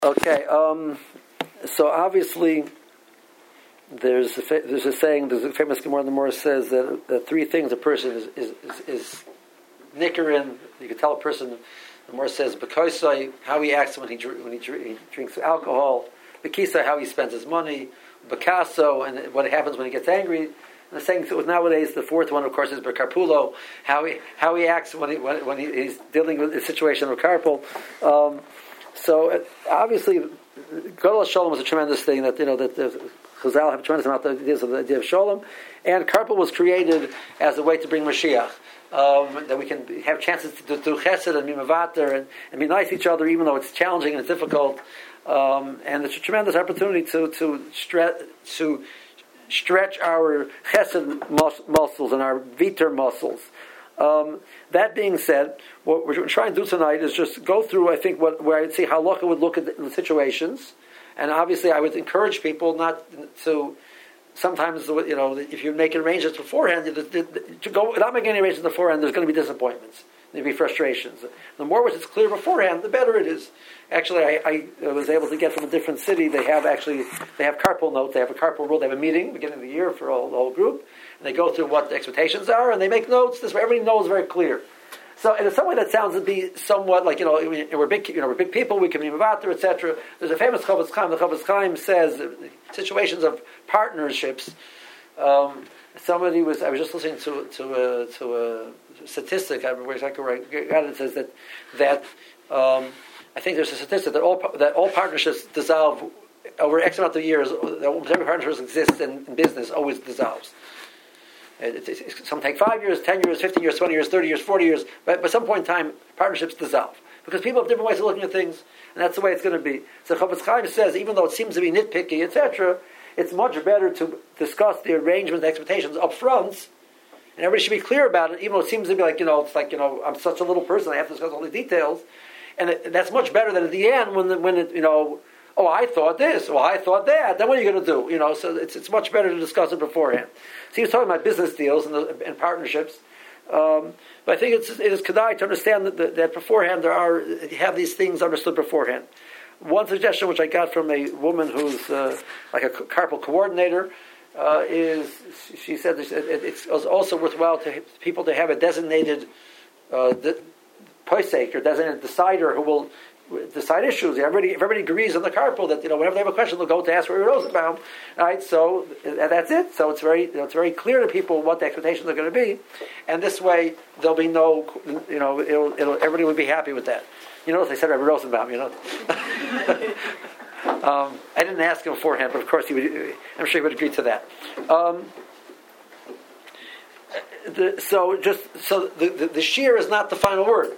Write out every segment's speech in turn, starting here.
Okay, so obviously there's a saying, there's a famous Gemara in the Morah says that three things a person is nicker in. You can tell a person, the Morah says, B'kaisai, how he acts when he drinks alcohol, B'kisai, how he spends his money, B'kaso, and what happens when he gets angry. And the saying nowadays, the fourth one, of course, is B'karpulo, how he acts when he's dealing with a situation of karpul. So obviously, Gadol Shalom was a tremendous thing that the Chazal have a tremendous amount of ideas of the idea of Shalom, and karpul was created as a way to bring Mashiach, that we can have chances to do Chesed and be Mevater and be nice to each other, even though it's challenging and it's difficult. And it's a tremendous opportunity to stretch our Chesed muscles and our Viter muscles. That being said, what we're trying to do tonight is just go through, I think, where I'd say how Halacha would look at the situations. And obviously I would encourage people not to, sometimes, if you make arrangements beforehand, to go without making any arrangements beforehand, there's going to be disappointments. There'll be frustrations. The more which it's clear beforehand, the better it is. Actually, I was able to get from a different city. They have carpool notes. They have a carpool rule. They have a meeting beginning of the year for the whole group. And they go through what the expectations are, and they make notes. This way, everybody knows very clear. So, in some way, that sounds to be somewhat like we're big people. We can be mevater, etc. There's a famous Chofetz Chaim. The Chofetz Chaim says situations of partnerships. I was just listening to a statistic. I remember exactly where I got it. It says that I think there's a statistic that all partnerships dissolve over X amount of years. That every partnership exists in business always dissolves. Some take 5 years, 10 years, 15 years, 20 years, 30 years, 40 years. But at some point in time, partnerships dissolve because people have different ways of looking at things, and that's the way it's going to be. So Chofetz Chaim says, even though it seems to be nitpicky, etc., it's much better to discuss the arrangement, the expectations up front, and everybody should be clear about it, even though it seems to be I'm such a little person, I have to discuss all the details, and that's much better than at the end when I thought this, I thought that. Then what are you going to do? So it's much better to discuss it beforehand. So he was talking about business deals and partnerships, but I think it is kedai to understand that beforehand you have these things understood beforehand. One suggestion which I got from a woman who's like a carpool coordinator is she said it's also worthwhile to people to have a designated posek or designated decider who will decide issues. Everybody agrees on the carpool that whenever they have a question, they'll go to ask Rabbi Rosenbaum. Right? So that's it. So it's very clear to people what the expectations are going to be, and this way there'll be no everybody will be happy with that. As I said, Rabbi Rosenbaum. I didn't ask him beforehand, but of course I'm sure he would agree to that. The shear is not the final word.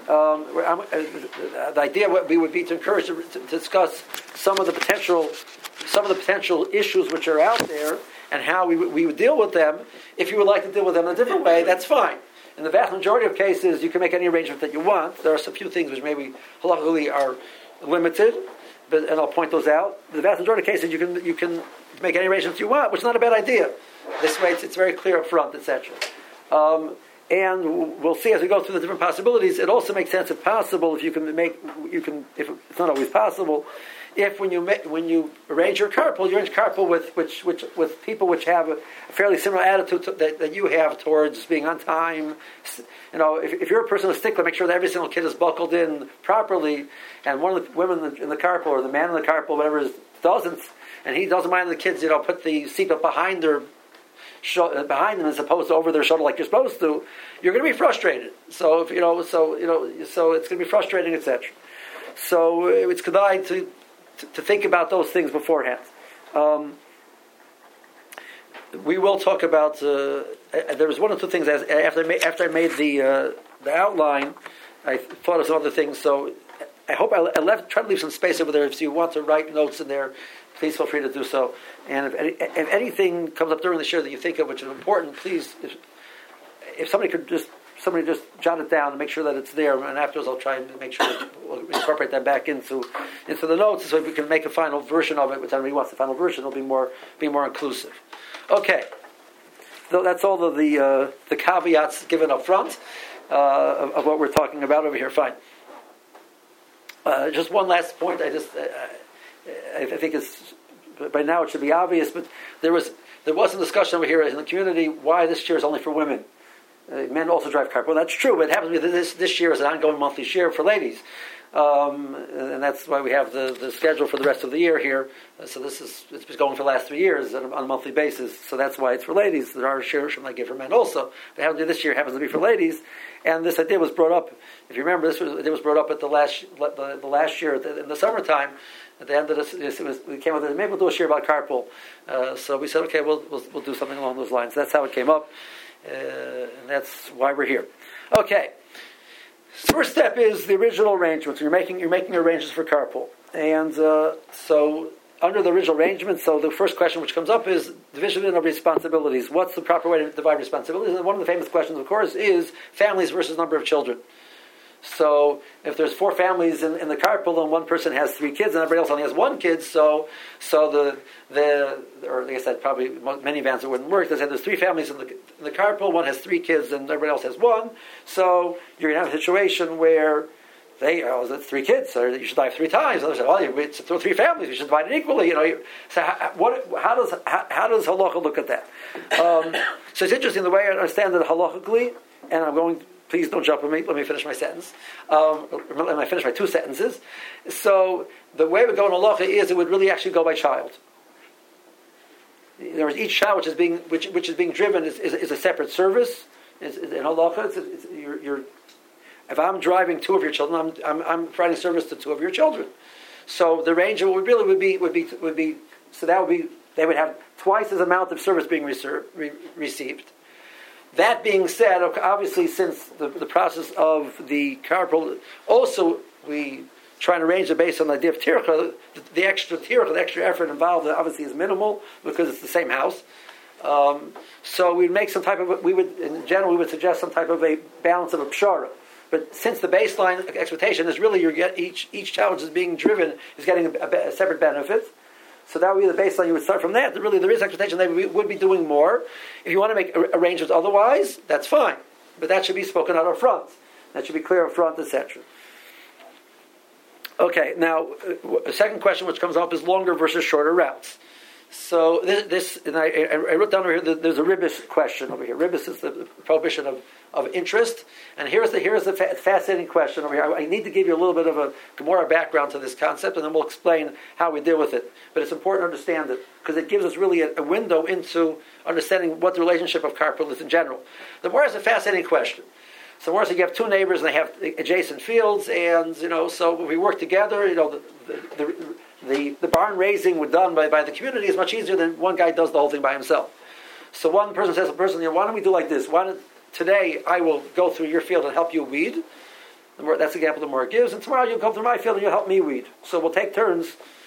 The idea would be to encourage to discuss some of the potential issues which are out there and how we would deal with them. If you would like to deal with them in a different way, that's fine. In the vast majority of cases, you can make any arrangement that you want. There are a few things which maybe halachically are limited, and I'll point those out. The vast majority of cases, you can make any arrangements you want, which is not a bad idea. This way, it's very clear up front, etc. And we'll see as we go through the different possibilities. It also makes sense, if possible, if it's not always possible, if when you arrange your carpool, you arrange carpool with people which have a fairly similar attitude that you have towards being on time. If you're a person who's stickler, make sure that every single kid is buckled in properly, and one of the women in the carpool or the man in the carpool, whatever, doesn't, and he doesn't mind the kids, put the seatbelt behind them as opposed to over their shoulder like you're supposed to, you're going to be frustrated. So so it's going to be frustrating, etc. So it's kedai to think about those things beforehand. We will talk about. There was one or two things after I made the outline. I thought of some other things. So I hope I try to leave some space over there. If you want to write notes in there, please feel free to do so. And if anything comes up during the show that you think of which is important, please, if somebody just jot it down and make sure that it's there. And afterwards, I'll try and make sure that we'll incorporate that back into the notes, so we can make a final version of it. Which everybody wants the final version, it'll be more inclusive. Okay, so that's all of the caveats given up front of what we're talking about over here. Fine. Just one last point. I think it's by now it should be obvious, but there was some discussion over here in the community why this share is only for women. Men also drive carpool. Well, that's true, but it happens to be that this year is an ongoing monthly share for ladies. And that's why we have the schedule for the rest of the year here. So it's been going for the last 3 years on a monthly basis. So that's why it's for ladies. There are shares from I give for men also. But this year happens to be for ladies. And this idea was brought up. If you remember, it was brought up at the last year in the summertime. At the end of this, we came up with maybe we'll do a share about carpool. So we said, okay, we'll do something along those lines. That's how it came up, and that's why we're here. Okay. First step is the original arrangements. You're making arrangements for carpool, and so under the original arrangements, so the first question which comes up is division of responsibilities. What's the proper way to divide responsibilities? And one of the famous questions, of course, is families versus number of children. So if there's 4 families in the carpool and one person has 3 kids and everybody else only has 1 kid, or like I said, probably many vans it wouldn't work. There's 3 families in the carpool, one has 3 kids and everybody else has 1. So you're going to have a situation where that's 3 kids, so you should divide 3 times. Others say, well, it's 3 families, we should divide it equally. So how does halacha look at that? So it's interesting the way I understand it halachically, and I'm going. Please don't jump with me. Let me finish my sentence. Let me finish my 2 sentences. So the way we go in halacha is it would really actually go by child. In other words, each child which is being driven is a separate service. In halacha, if I'm driving 2 of your children, I'm providing service to 2 of your children. So the range would be so that would be they would have twice as amount of service being received. That being said, obviously, since the process of the carpool, also we try and arrange it based on the idea of tircha, the extra effort involved obviously is minimal because it's the same house. So we'd make some type of, in general, we would suggest some type of a balance of a pshara. But since the baseline expectation is really each child is being driven is getting a separate benefit. So that would be the baseline. You would start from that. Really, there is expectation that we would be doing more. If you want to make arrangements otherwise, that's fine. But that should be spoken out up front. That should be clear up front, etc. Okay, now, a second question which comes up is longer versus shorter routes. So and I wrote down over here, there's a ribis question over here. Ribis is the prohibition of interest. And here's the fascinating question over here. I need to give you a little bit of a Gemara background to this concept, and then we'll explain how we deal with it. But it's important to understand it, because it gives us really a window into understanding what the relationship of carpool is in general. The Gemara is a fascinating question. So Gemara says you have 2 neighbors, and they have adjacent fields, and, so we work together, the barn raising was done by the community is much easier than one guy does the whole thing by himself. So one person says to the person, why don't we do like this? Today I will go through your field and help you weed. That's the example the Gemara gives. And tomorrow you'll come through my field and you'll help me weed. So we'll take turns.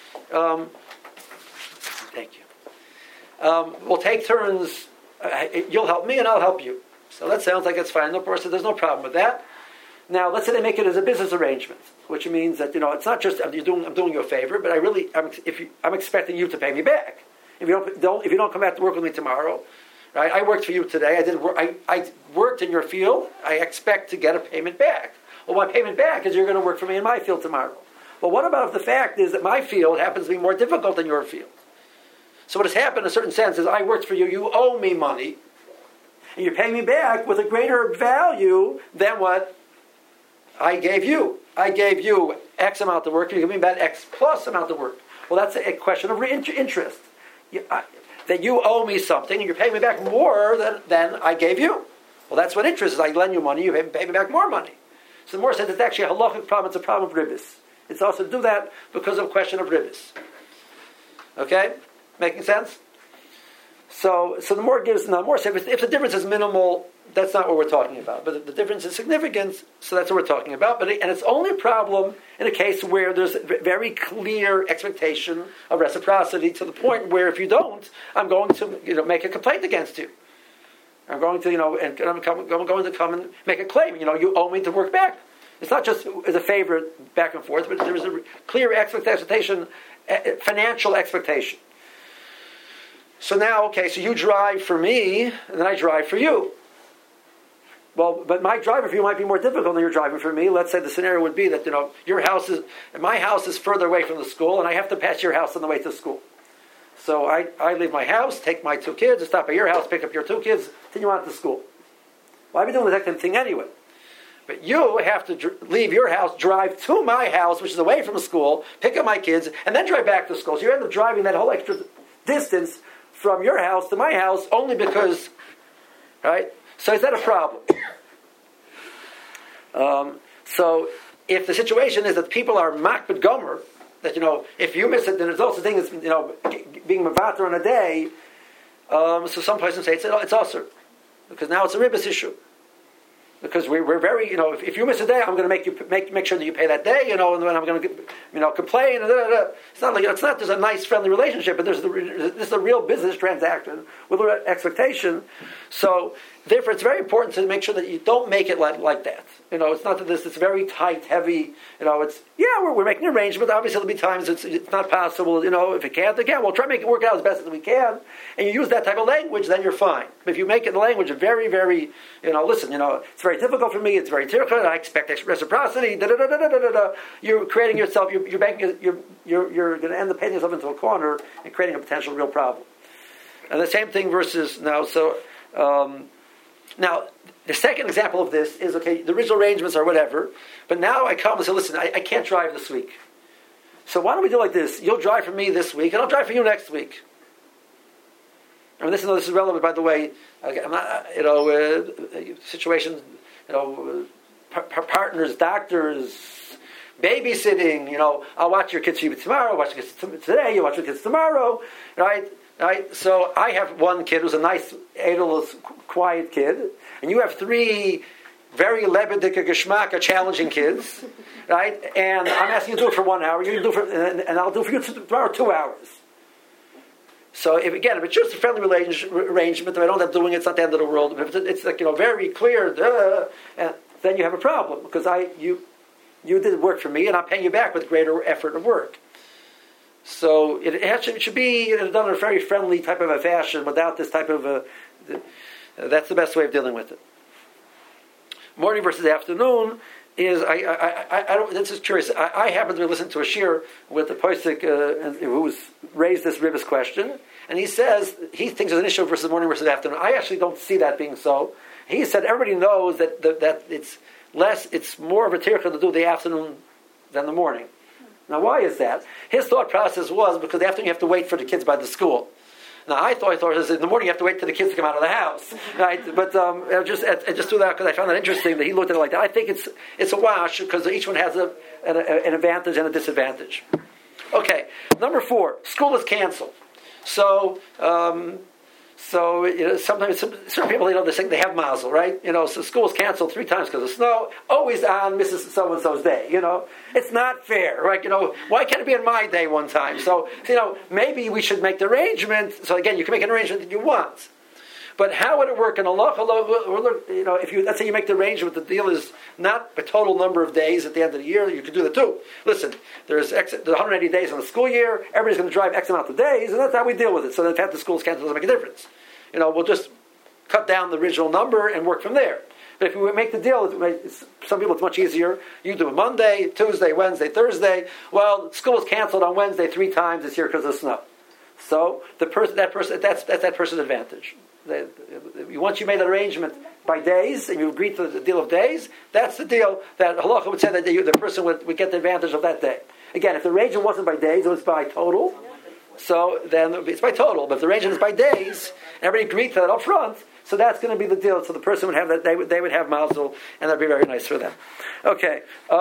Thank you. We'll take turns. You'll help me and I'll help you. So that sounds like it's fine. No person, there's no problem with that. Now, let's say they make it as a business arrangement, which means that it's not just I'm doing you a favor, but I'm expecting you to pay me back. If you don't come back to work with me tomorrow, right? I worked for you today. I worked in your field. I expect to get a payment back. Well, my payment back is you're going to work for me in my field tomorrow. Well, what about if the fact is that my field happens to be more difficult than your field? So what has happened in a certain sense is I worked for you. You owe me money, and you're paying me back with a greater value than what I gave you. I gave you X amount of work, and you give me back X plus amount of work. Well, that's a question of interest. That you owe me something, and you're paying me back more than I gave you. Well, that's what interest is. I lend you money, you pay me back more money. So the more says it's actually a halachic problem, it's a problem of ribis. It's also do that because of a question of ribis. Okay? Making sense? So the more gives, now more says if the difference is minimal, that's not what we're talking about. But if the difference is significant, so that's what we're talking about. And it's only a problem in a case where there's a very clear expectation of reciprocity to the point where if you don't, I'm going to make a complaint against you. I'm going to I'm going to come and make a claim. You owe me to work back. It's not just as a favor back and forth, but there is a clear expectation, financial expectation. So now, okay, so you drive for me, and then I drive for you. Well, but my driving for you might be more difficult than your driving for me. Let's say the scenario would be that, my house is further away from the school, and I have to pass your house on the way to school. So I leave my house, take my 2 kids, stop at your house, pick up your 2 kids, continue on to school. Well, I'd be doing the exact same thing anyway. But you have to leave your house, drive to my house, which is away from the school, pick up my kids, and then drive back to school. So you end up driving that whole extra distance from your house to my house only because, right? So is that a problem? So if the situation is that people are makbid gomer, that, if you miss it, then there's also thing as, being mavater on a day, so some places say it's usher, because now it's a ribbis issue. Because we're very, if you miss a day, I'm going to make sure that you pay that day, and then I'm going to, complain. And It's not like there's a nice friendly relationship, but this is a real business transaction with an expectation. So therefore, it's very important to make sure that you don't make it like that. It's not that it's very tight, heavy. We're making an arrangement. Obviously, there'll be times it's not possible. If it can't, again, we'll try to make it work out as best as we can. And you use that type of language, then you're fine. But if you make it the language of very, very, listen, it's very difficult for me. It's very difficult. I expect reciprocity. You're creating yourself. You're going to end up painting yourself into a corner and creating a potential real problem. And the same thing versus now. So. Now, the second example of this is, the original arrangements are whatever, but now I come and say, listen, I can't drive this week. So why don't we do like this? You'll drive for me this week, and I'll drive for you next week. I mean, this is relevant, by the way. I'm not, situations, partners, doctors, babysitting. I'll watch your kids for you tomorrow. I'll watch your kids today. You watch your kids tomorrow, right? Right, so I have one kid who's a nice, edulous, quiet kid, and you have 3 very lebedika geschmacka challenging kids, right? And I'm asking you to do it for 1 hour. You can do it for, and I'll do it for you tomorrow 2 hours. So if it's just a friendly arrangement, if I don't end up doing it, it's not the end of the world. But if it's like very clear, and then you have a problem because you did work for me, and I'm paying you back with greater effort of work. So it should be done in a very friendly type of a fashion without this type of that's the best way of dealing with it. Morning versus afternoon is I don't. This is curious. I happen to be listening to a shir with the posik who's raised this ribbis question, and he says he thinks there's an issue versus morning versus afternoon. I actually don't see that being so. He said everybody knows that it's more of a tircha to do the afternoon than the morning. Now, why is that? His thought process was because the afternoon you have to wait for the kids by the school. Now, I thought it was in the morning you have to wait for the kids to come out of the house, right? But I just threw that because I found it interesting that he looked at it like that. I think it's a wash because each one has an advantage and a disadvantage. Okay, number 4, school is canceled. So sometimes certain people, they have mazel, right? So school is canceled 3 times because of snow. Always on Mrs. So-and-so's day, It's not fair, right? Why can't it be on my day one time? So, maybe we should make the arrangement. So again, you can make an arrangement that you want. But how would it work in Allah? If let's say you make the arrangement, the deal is not a total number of days at the end of the year, you could do that too. Listen, there's 180 days in the school year, everybody's going to drive X amount of days, and that's how we deal with it. So in fact, the school's canceled doesn't make a difference. We'll just cut down the original number and work from there. But if we make the deal, some people it's much easier. You do it Monday, Tuesday, Wednesday, Thursday. Well, school is canceled on Wednesday 3 times this year because of snow. So that's that person's advantage. Once you made an arrangement by days and you agreed to the deal of days, that's the deal that halacha would say that the person would get the advantage of that day. Again, if the arrangement wasn't by days, it was by total. So then it's by total. But if the arrangement is by days, and everybody agreed to that up front, so that's going to be the deal. So the person would have that. They would have mazel, and that'd be very nice for them. Okay.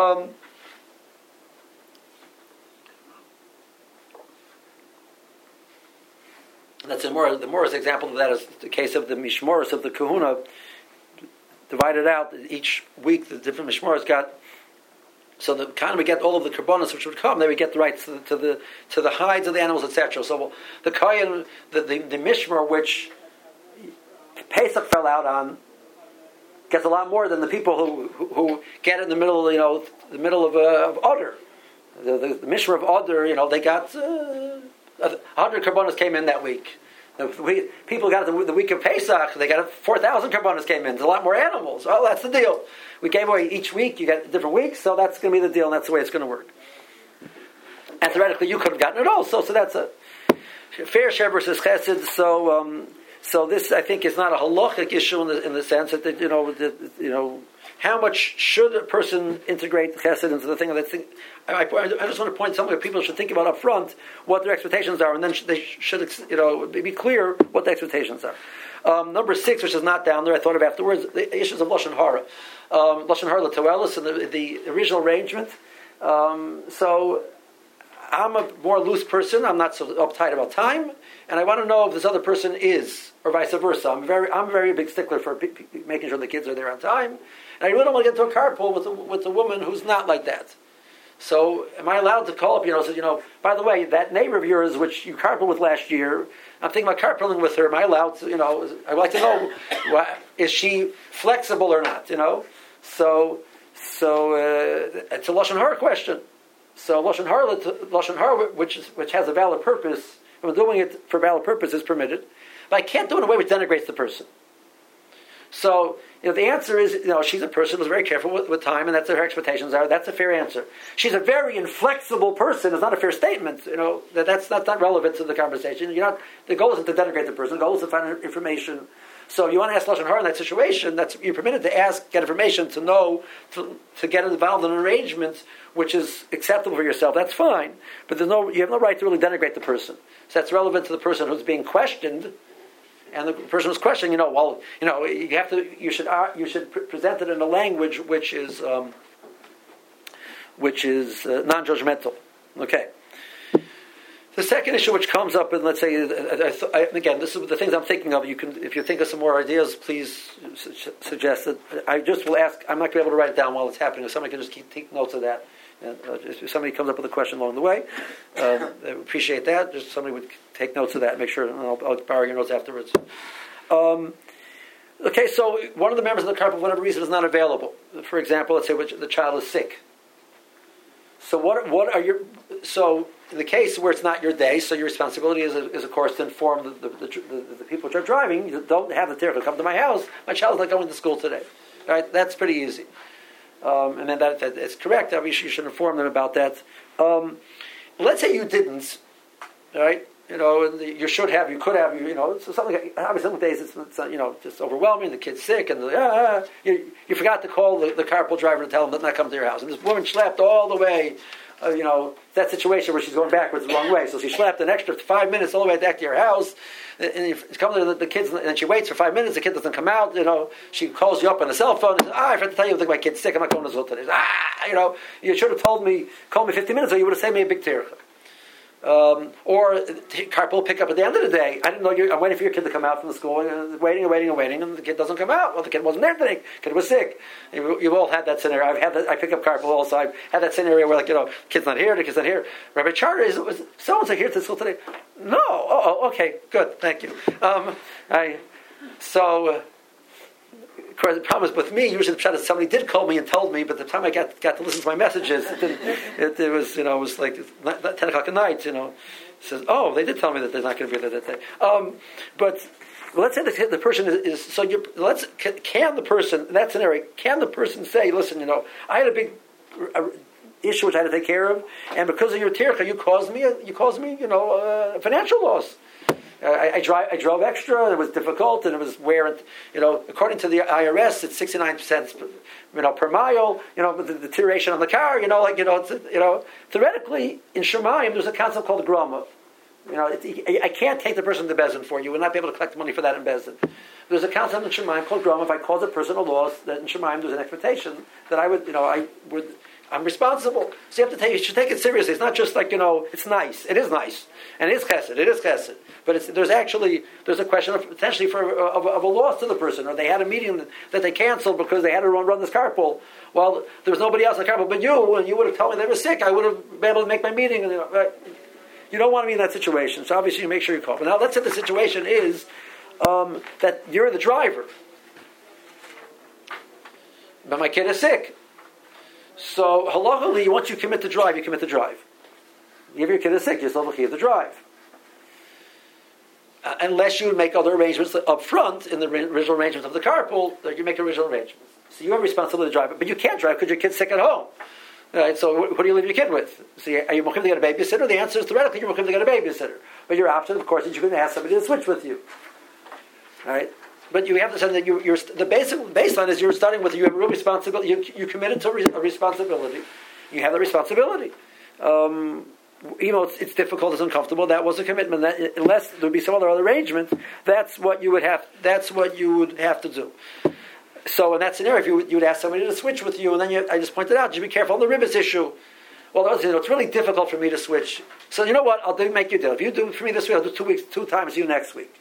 That's the Morris example of that is the case of the mishmoros of the kahuna divided out. Each week the different mishmoros got. So the kind would get all of the karbonos which would come. They would get the rights to the hides of the animals, etc. So the kohen, the mishmor which Pesach fell out on, gets a lot more than the people who get it in the middle, the middle of Adar. The mishmor of Adar, they got 100 karbonos came in that week. People got the week of Pesach, they got 4,000 karbanos came in. There's a lot more animals. Oh, that's the deal. We gave away each week. You got different weeks, so that's going to be the deal, and that's the way it's going to work. And theoretically, you could have gotten it also. So that's a fair share versus chesed. So this, I think, is not a halachic issue in the sense that how much should a person integrate chesed into the thing? I just want to point something that people should think about up front, what their expectations are, and then they should be clear what the expectations are. Number 6, which is not down there, I thought of afterwards, the issues of lashon hara, lashon hara l'toelis, and the original arrangement. So I'm a more loose person. I'm not so uptight about time, and I want to know if this other person is, or vice versa. I'm a very big stickler for making sure the kids are there on time, and I really don't want to get into a carpool with a woman who's not like that. So, am I allowed to call up? By the way, that neighbor of yours, which you carpooled with last year, I'm thinking about carpooling with her. Am I allowed to? I'd like to know, is she flexible or not? So it's a lashon hara question. So lashon hara, which has a valid purpose, and doing it for valid purpose is permitted, but I can't do it in a way which denigrates the person. So the answer is, she's a person who's very careful with time, and that's what her expectations are. That's a fair answer. She's a very inflexible person. It's not a fair statement. That's not relevant to the conversation. The goal isn't to denigrate the person. The goal is to find information. So you want to ask lashon hara in that situation. You're permitted to get information to know to get involved in an arrangement which is acceptable for yourself. That's fine, but you have no right to really denigrate the person. So that's relevant to the person who's being questioned. And the person who's questioning, you should present it in a language which is non-judgmental. Okay. The second issue which comes up, and let's say, again, this is the things I'm thinking of. You can, if you think of some more ideas, please suggest it. I just will ask. I'm not going to be able to write it down while it's happening. If somebody can just take notes of that. And, if somebody comes up with a question along the way, I appreciate that. Just somebody would take notes of that. Make sure, and I'll borrow your notes afterwards. Okay, so one of the members of the carpool, for whatever reason, is not available. For example, let's say the child is sick. So what are your? So in the case where it's not your day, so your responsibility is of course to inform the people which are driving. You don't have the terror come to my house. My child's not going to school today. All right, that's pretty easy. And then that is correct. Obviously, you should inform them about that. Let's say you didn't, right? You should have, you could have, so something like, obviously some days it's just overwhelming, the kid's sick, and you forgot to call the carpool driver to tell him to not come to your house. And this woman schlepped all the way, that situation where she's going backwards the wrong way. So she schlepped an extra 5 minutes all the way back to your house, and you come to the kids, and she waits for 5 minutes, the kid doesn't come out, she calls you up on the cell phone, and says, I forgot to tell you, I think my kid's sick, I'm not going to school today. You should have called me 50 minutes ago, you would have saved me a big tear. Or carpool pickup at the end of the day. I didn't know I'm waiting for your kid to come out from the school, and waiting, and the kid doesn't come out. Well, the kid wasn't there today. The kid was sick. You've all had that scenario. I pick up carpool also. I've had that scenario where kid's not here, the kid's not here. Rabbi Charter, was so-and-so here to school today? No. Oh, okay, good, thank you. Of course, the problem is with me. Usually, the pshat is somebody did call me and told me, but the time I got to listen to my messages, it was like 10 o'clock at night. It says, "Oh, they did tell me that they're not going to be there that day." But let's say the person is so. Can the person in that scenario? Can the person say, "Listen, I had a big issue which I had to take care of, and because of your tircha, you caused me financial loss." I drove extra. It was difficult, and it was according to the IRS, it's 69 cents, per mile. The deterioration on the car. Theoretically, in Shemayim, there's a concept called grama. I can't take the person to Bezdin for you. We'll not be able to collect the money for that in Bezdin. There's a concept in Shemayim called grama. If I cause a person a loss, that in Shemayim there's an expectation that I'm responsible. So you should take it seriously. It's not just like, it's nice. It is nice. And it is chesed. But there's a question of potentially of a loss to the person. Or they had a meeting that they canceled because they had to run this carpool. Well, there was nobody else in the carpool but you, and you would have told me they were sick. I would have been able to make my meeting. And, you don't want to be in that situation. So obviously you make sure you call. But now let's say the situation is that you're the driver. But my kid is sick. So, halachically, once you commit to drive, you commit to drive. If your kid is sick, you're still looking to drive. unless you make other arrangements up front in the original arrangements of the carpool, you make original arrangements. So you have responsibility to drive it, but you can't drive because your kid's sick at home. Right, so what do you leave your kid with? So are you mechuyev to get a babysitter? The answer is theoretically you're mechuyev to get a babysitter. But your option, of course, is you're going to ask somebody to switch with you. All right? But you have to say that the basic baseline is you're starting with you have a real responsibility. You're committed to a responsibility. You have the responsibility. Even though it's difficult, it's uncomfortable, that was a commitment. That, unless there would be some other arrangement, that's what you would have. That's what you would have to do. So in that scenario, if you would ask somebody to switch with you, and then I just pointed out, just be careful on the ribbis issue. Well, it's really difficult for me to switch. So you know what? I'll make you a deal. If you do it for me this week, I'll do 2 weeks, 2 times you next week.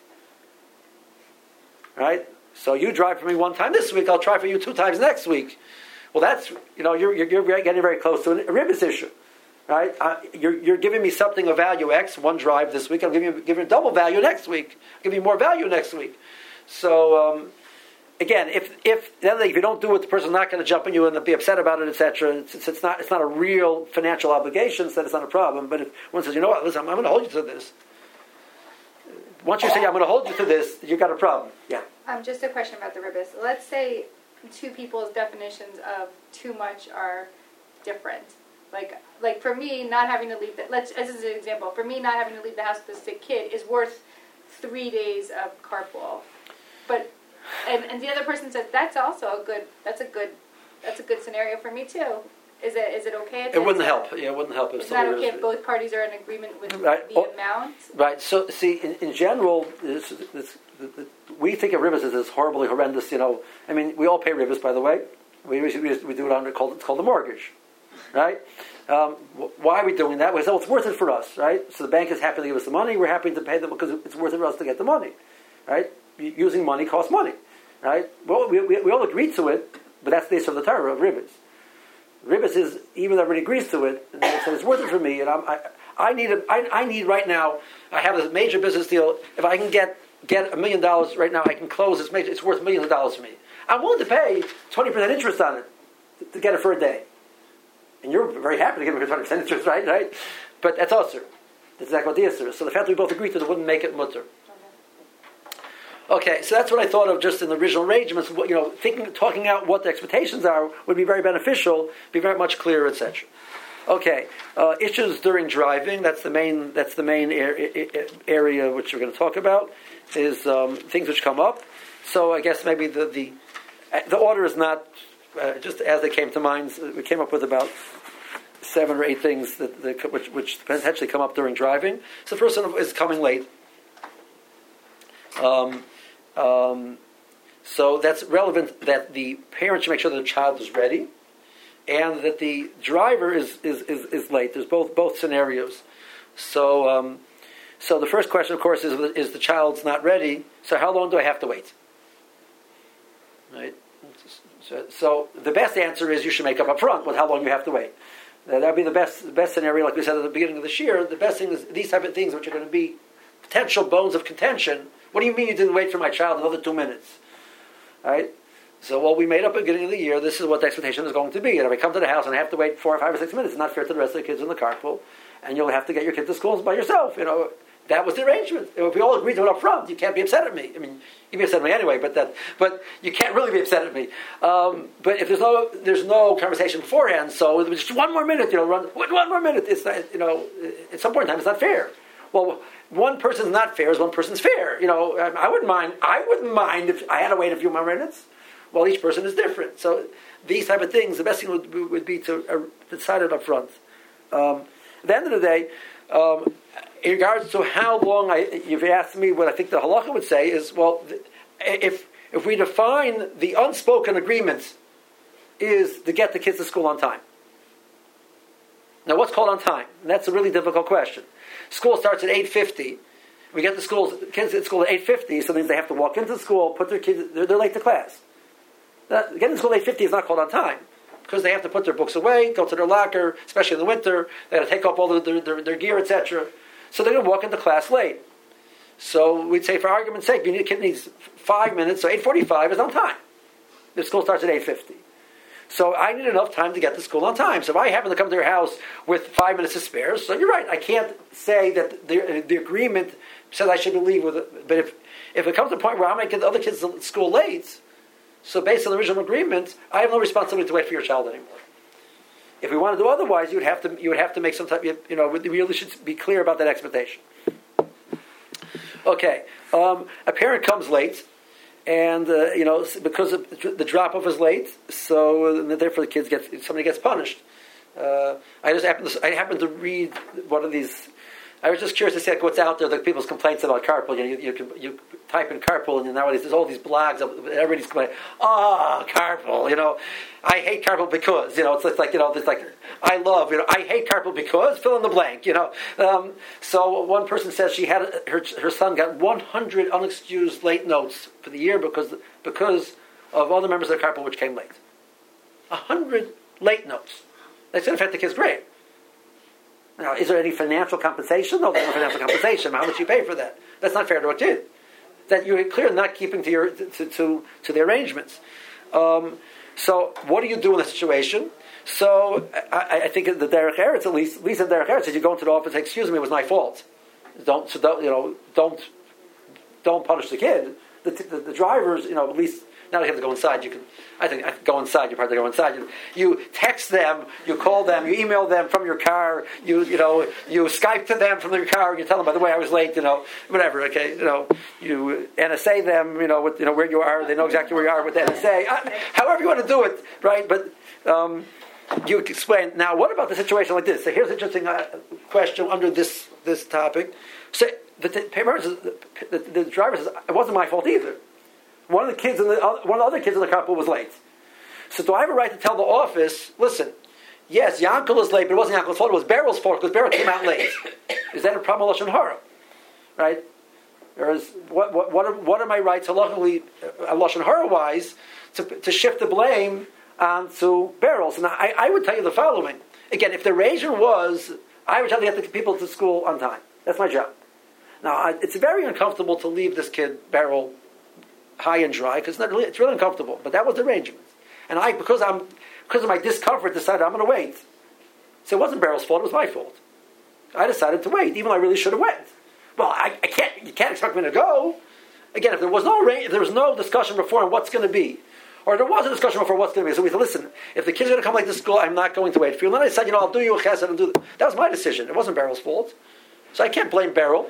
Right? So you drive for me 1 time this week, I'll try for you 2 times next week. Well, that's, you're getting very close to a ribbis issue. Right? You're giving me something of value X, 1 drive this week, I'll give you double value next week. I'll give you more value next week. So, again, if you don't do it, the person's not going to jump on you and be upset about it, etc. It's not a real financial obligation, so it's not a problem. But if one says, you know what, listen, I'm going to hold you to this. Once you say, I'm going to hold you to this, you've got a problem. Yeah. Just a question about the ribbis. Let's say 2 people's definitions of too much are different. Like for me, not having to leave as an example, for me not having to leave the house with a sick kid is worth 3 days of carpool. But and the other person says that's also a good scenario for me too. Is it okay? It wouldn't help. Yeah, it wouldn't help. Is that okay if both parties are in agreement with the amount? Right. So, see, in general, we think of ribbis as this horribly horrendous. I mean, we all pay ribbis, by the way. We do it under it's called the mortgage, right? Why are we doing that? We say, it's worth it for us, right? So the bank is happy to give us the money. We're happy to pay them because it's worth it for us to get the money, right? Using money costs money, right? Well, we all agree to it, but that's the issue of the Torah of ribbis. Ribbis is, even though everybody agrees to it, and they say it's worth it for me, and I need right now, I have this major business deal, if I can get $1 million right now, I can close this major, it's worth millions of dollars for me. I'm willing to pay 20% interest on it to get it for a day. And you're very happy to give me 20% interest, right? But that's usur. That's exactly what the usur is. So the fact that we both agreed to it wouldn't make it mutter. Okay, so that's what I thought of just in the original arrangements. Talking out what the expectations are would be very beneficial, be very much clearer, etc. Okay, issues during driving. That's the main area which we're going to talk about. Is things which come up. So I guess maybe the order is not just as they came to mind. We came up with about 7 or 8 things which potentially come up during driving. So the first one is coming late. So that's relevant that the parent should make sure that the child is ready, and that the driver is late. There's both scenarios. So the first question, of course, is the child's not ready. So how long do I have to wait? Right. So the best answer is you should make up front with how long you have to wait. That would be the best scenario, like we said at the beginning of this year. The best thing is these type of things, which are going to be potential bones of contention. What do you mean you didn't wait for my child another 2 minutes? Right? So, we made up at the beginning of the year, this is what the expectation is going to be. And if I come to the house and I have to wait 4 or 5 or 6 minutes, it's not fair to the rest of the kids in the carpool. And you'll have to get your kid to school by yourself. That was the arrangement. If we all agreed to it up front, you can't be upset at me. I mean, you'd be upset at me anyway, but you can't really be upset at me. But if there's no conversation beforehand, so it was just 1 more minute, run 1 more minute. It's not, at some point in time, it's not fair. Well, one person's not fair is one person's fair. I wouldn't mind if I had to wait a few more minutes. Well, each person is different. So these type of things, the best thing would be to decide it up front. At the end of the day, in regards to how long you've asked me what I think the halacha would say is, well, if we define the unspoken agreement is to get the kids to school on time. Now, what's called on time? And that's a really difficult question. School starts at 8:50. We get the kids at school at 8:50, so that means they have to walk into school, put their kids, they're late to class. Getting to school at 8:50 is not called on time, because they have to put their books away, go to their locker, especially in the winter, they have to take off all their gear, etc. So they're going to walk into class late. So we'd say, for argument's sake, the kid needs 5 minutes, so 8:45 is on time. The school starts at 8:50. So I need enough time to get to school on time. So if I happen to come to your house with 5 minutes to spare, so you're right. I can't say that the agreement says I should leave with it. But if it comes to a point where I'm making the other kids to school late, so based on the original agreement, I have no responsibility to wait for your child anymore. If we want to do otherwise, you would have to make some type. We really should be clear about that expectation. Okay, a parent comes late. And because the drop off is late, so therefore somebody gets punished. I happened to read one of these. I was just curious to see what's out there, the people's complaints about carpool. You type in carpool, and nowadays there's all these blogs. Everybody's complaining, carpool. I hate carpool because it's like there's like I love I hate carpool because fill in the blank. So one person says she had her son got 100 unexcused late notes for the year because of all the members of the carpool which came late. 100 late notes. They said, in fact, the kid's great. Now, is there any financial compensation? No, there's no financial compensation. How much you pay for that? That's not fair to a kid. That you're clearly not keeping to the arrangements. So, what do you do in a situation? So, I think the Derech Eretz, at least in Derech Eretz, says you go into the office and say, "Excuse me, it was my fault." Don't punish the kid. The drivers, at least. Now you have to go inside. I think go inside. You probably go inside. You text them, you call them, you email them from your car. You Skype to them from your car. You tell them, by the way, I was late. Whatever. Okay. You NSA them. Where you are. They know exactly where you are with the NSA. However you want to do it, right? But you explain. Now, what about the situation like this? So here's an interesting question under this topic. So the driver says, it wasn't my fault either. One of the other kids in the carpool was late. So do I have a right to tell the office, listen, yes, Yankel is late, but it wasn't Yankel's fault, it was Beryl's fault because Beryl came out late. Is that a problem of Lashon Hara? Right? What are my rights, luckily, Lashon Hara wise, to shift the blame onto Beryl's? And I would tell you the following. Again, if the arrangement was, I would try to get the people to school on time. That's my job. Now, it's very uncomfortable to leave this kid, Beryl, high and dry, because it's really uncomfortable. But that was the arrangement. And because of my discomfort, decided I'm going to wait. So it wasn't Beryl's fault, it was my fault. I decided to wait, even though I really should have went. Well, you can't expect me to go. Again, if there was no discussion before on what's going to be, or there was a discussion before what's going to be, so we said, listen, if the kid's going to come late to school, I'm not going to wait for you. And then I said, I'll do you a chesed and do that. That was my decision. It wasn't Beryl's fault. So I can't blame Beryl.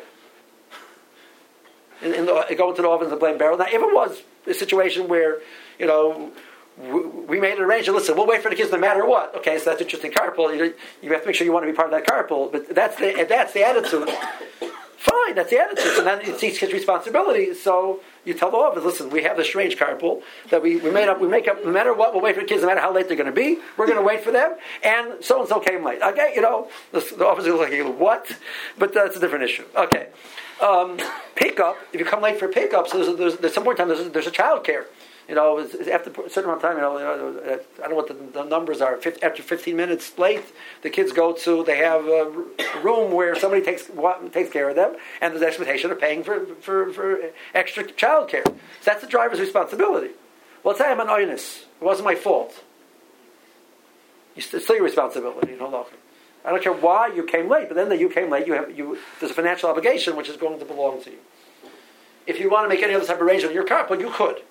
Go into the office and blame Beryl. Now, if it was a situation where, we made an arrangement, listen, we'll wait for the kids no matter what. Okay, so that's interesting carpool. You have to make sure you want to be part of that carpool. But that's the attitude. Fine, that's the attitude. So then it's each kid's responsibility. So you tell the office, listen, we have this strange carpool that we make up. No matter what, we'll wait for the kids. No matter how late they're going to be, we're going to wait for them. And so came late. Okay, the office is like, what? But that's a different issue. Okay. Pickup. If you come late for pickup, so there's some more time. There's a child care. After a certain amount of time. I don't know what the numbers are. After 15 minutes late, the kids they have a room where somebody takes care of them, and there's expectation of paying for extra child care. So that's the driver's responsibility. Well, let's say I'm an onus. It wasn't my fault. It's still your responsibility. I don't care why you came late, but then that you came late, there's a financial obligation which is going to belong to you. If you want to make any other type of arrangement in your carpool, you could.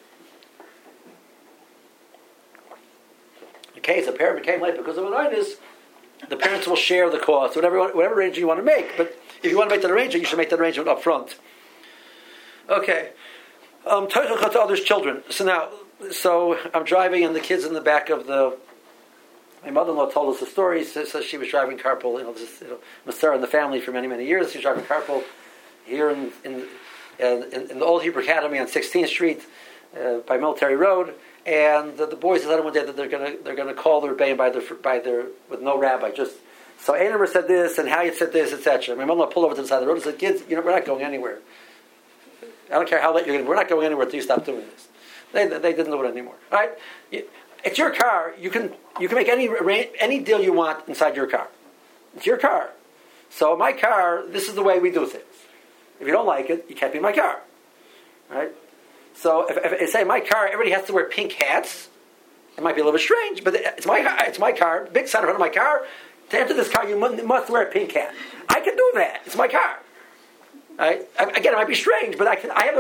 In case a parent came late because of an illness, the parents will share the cost, whatever arrangement you want to make. But if you want to make that arrangement, you should make that arrangement up front. Okay. To others' children. So I'm driving, and the kids in the back of my mother-in-law told us a story. Says she was driving carpool. Masara in the family for many, many years. She was driving carpool here in the old Hebrew Academy on 16th Street by Military Road. And the boys decided one day that they're going to call their rebbeim by their with no rabbi. So Einemer said this, and Hayyat said this, etc. My mother-in-law pulled over to the side of the road and said, "Kids, we're not going anywhere. I don't care how late you're going to be. We're not going anywhere until you stop doing this." They didn't do it anymore. All right. It's your car. You can make any deal you want inside your car. It's your car. So my car, this is the way we do things. If you don't like it, you can't be in my car. Right? So if I say my car, everybody has to wear pink hats, It might be a little bit strange, but it's my car. It's my car. Big sign in front of my car. To enter this car, you must wear a pink hat. I can do that. It's my car. Right? Again, it might be strange, but I have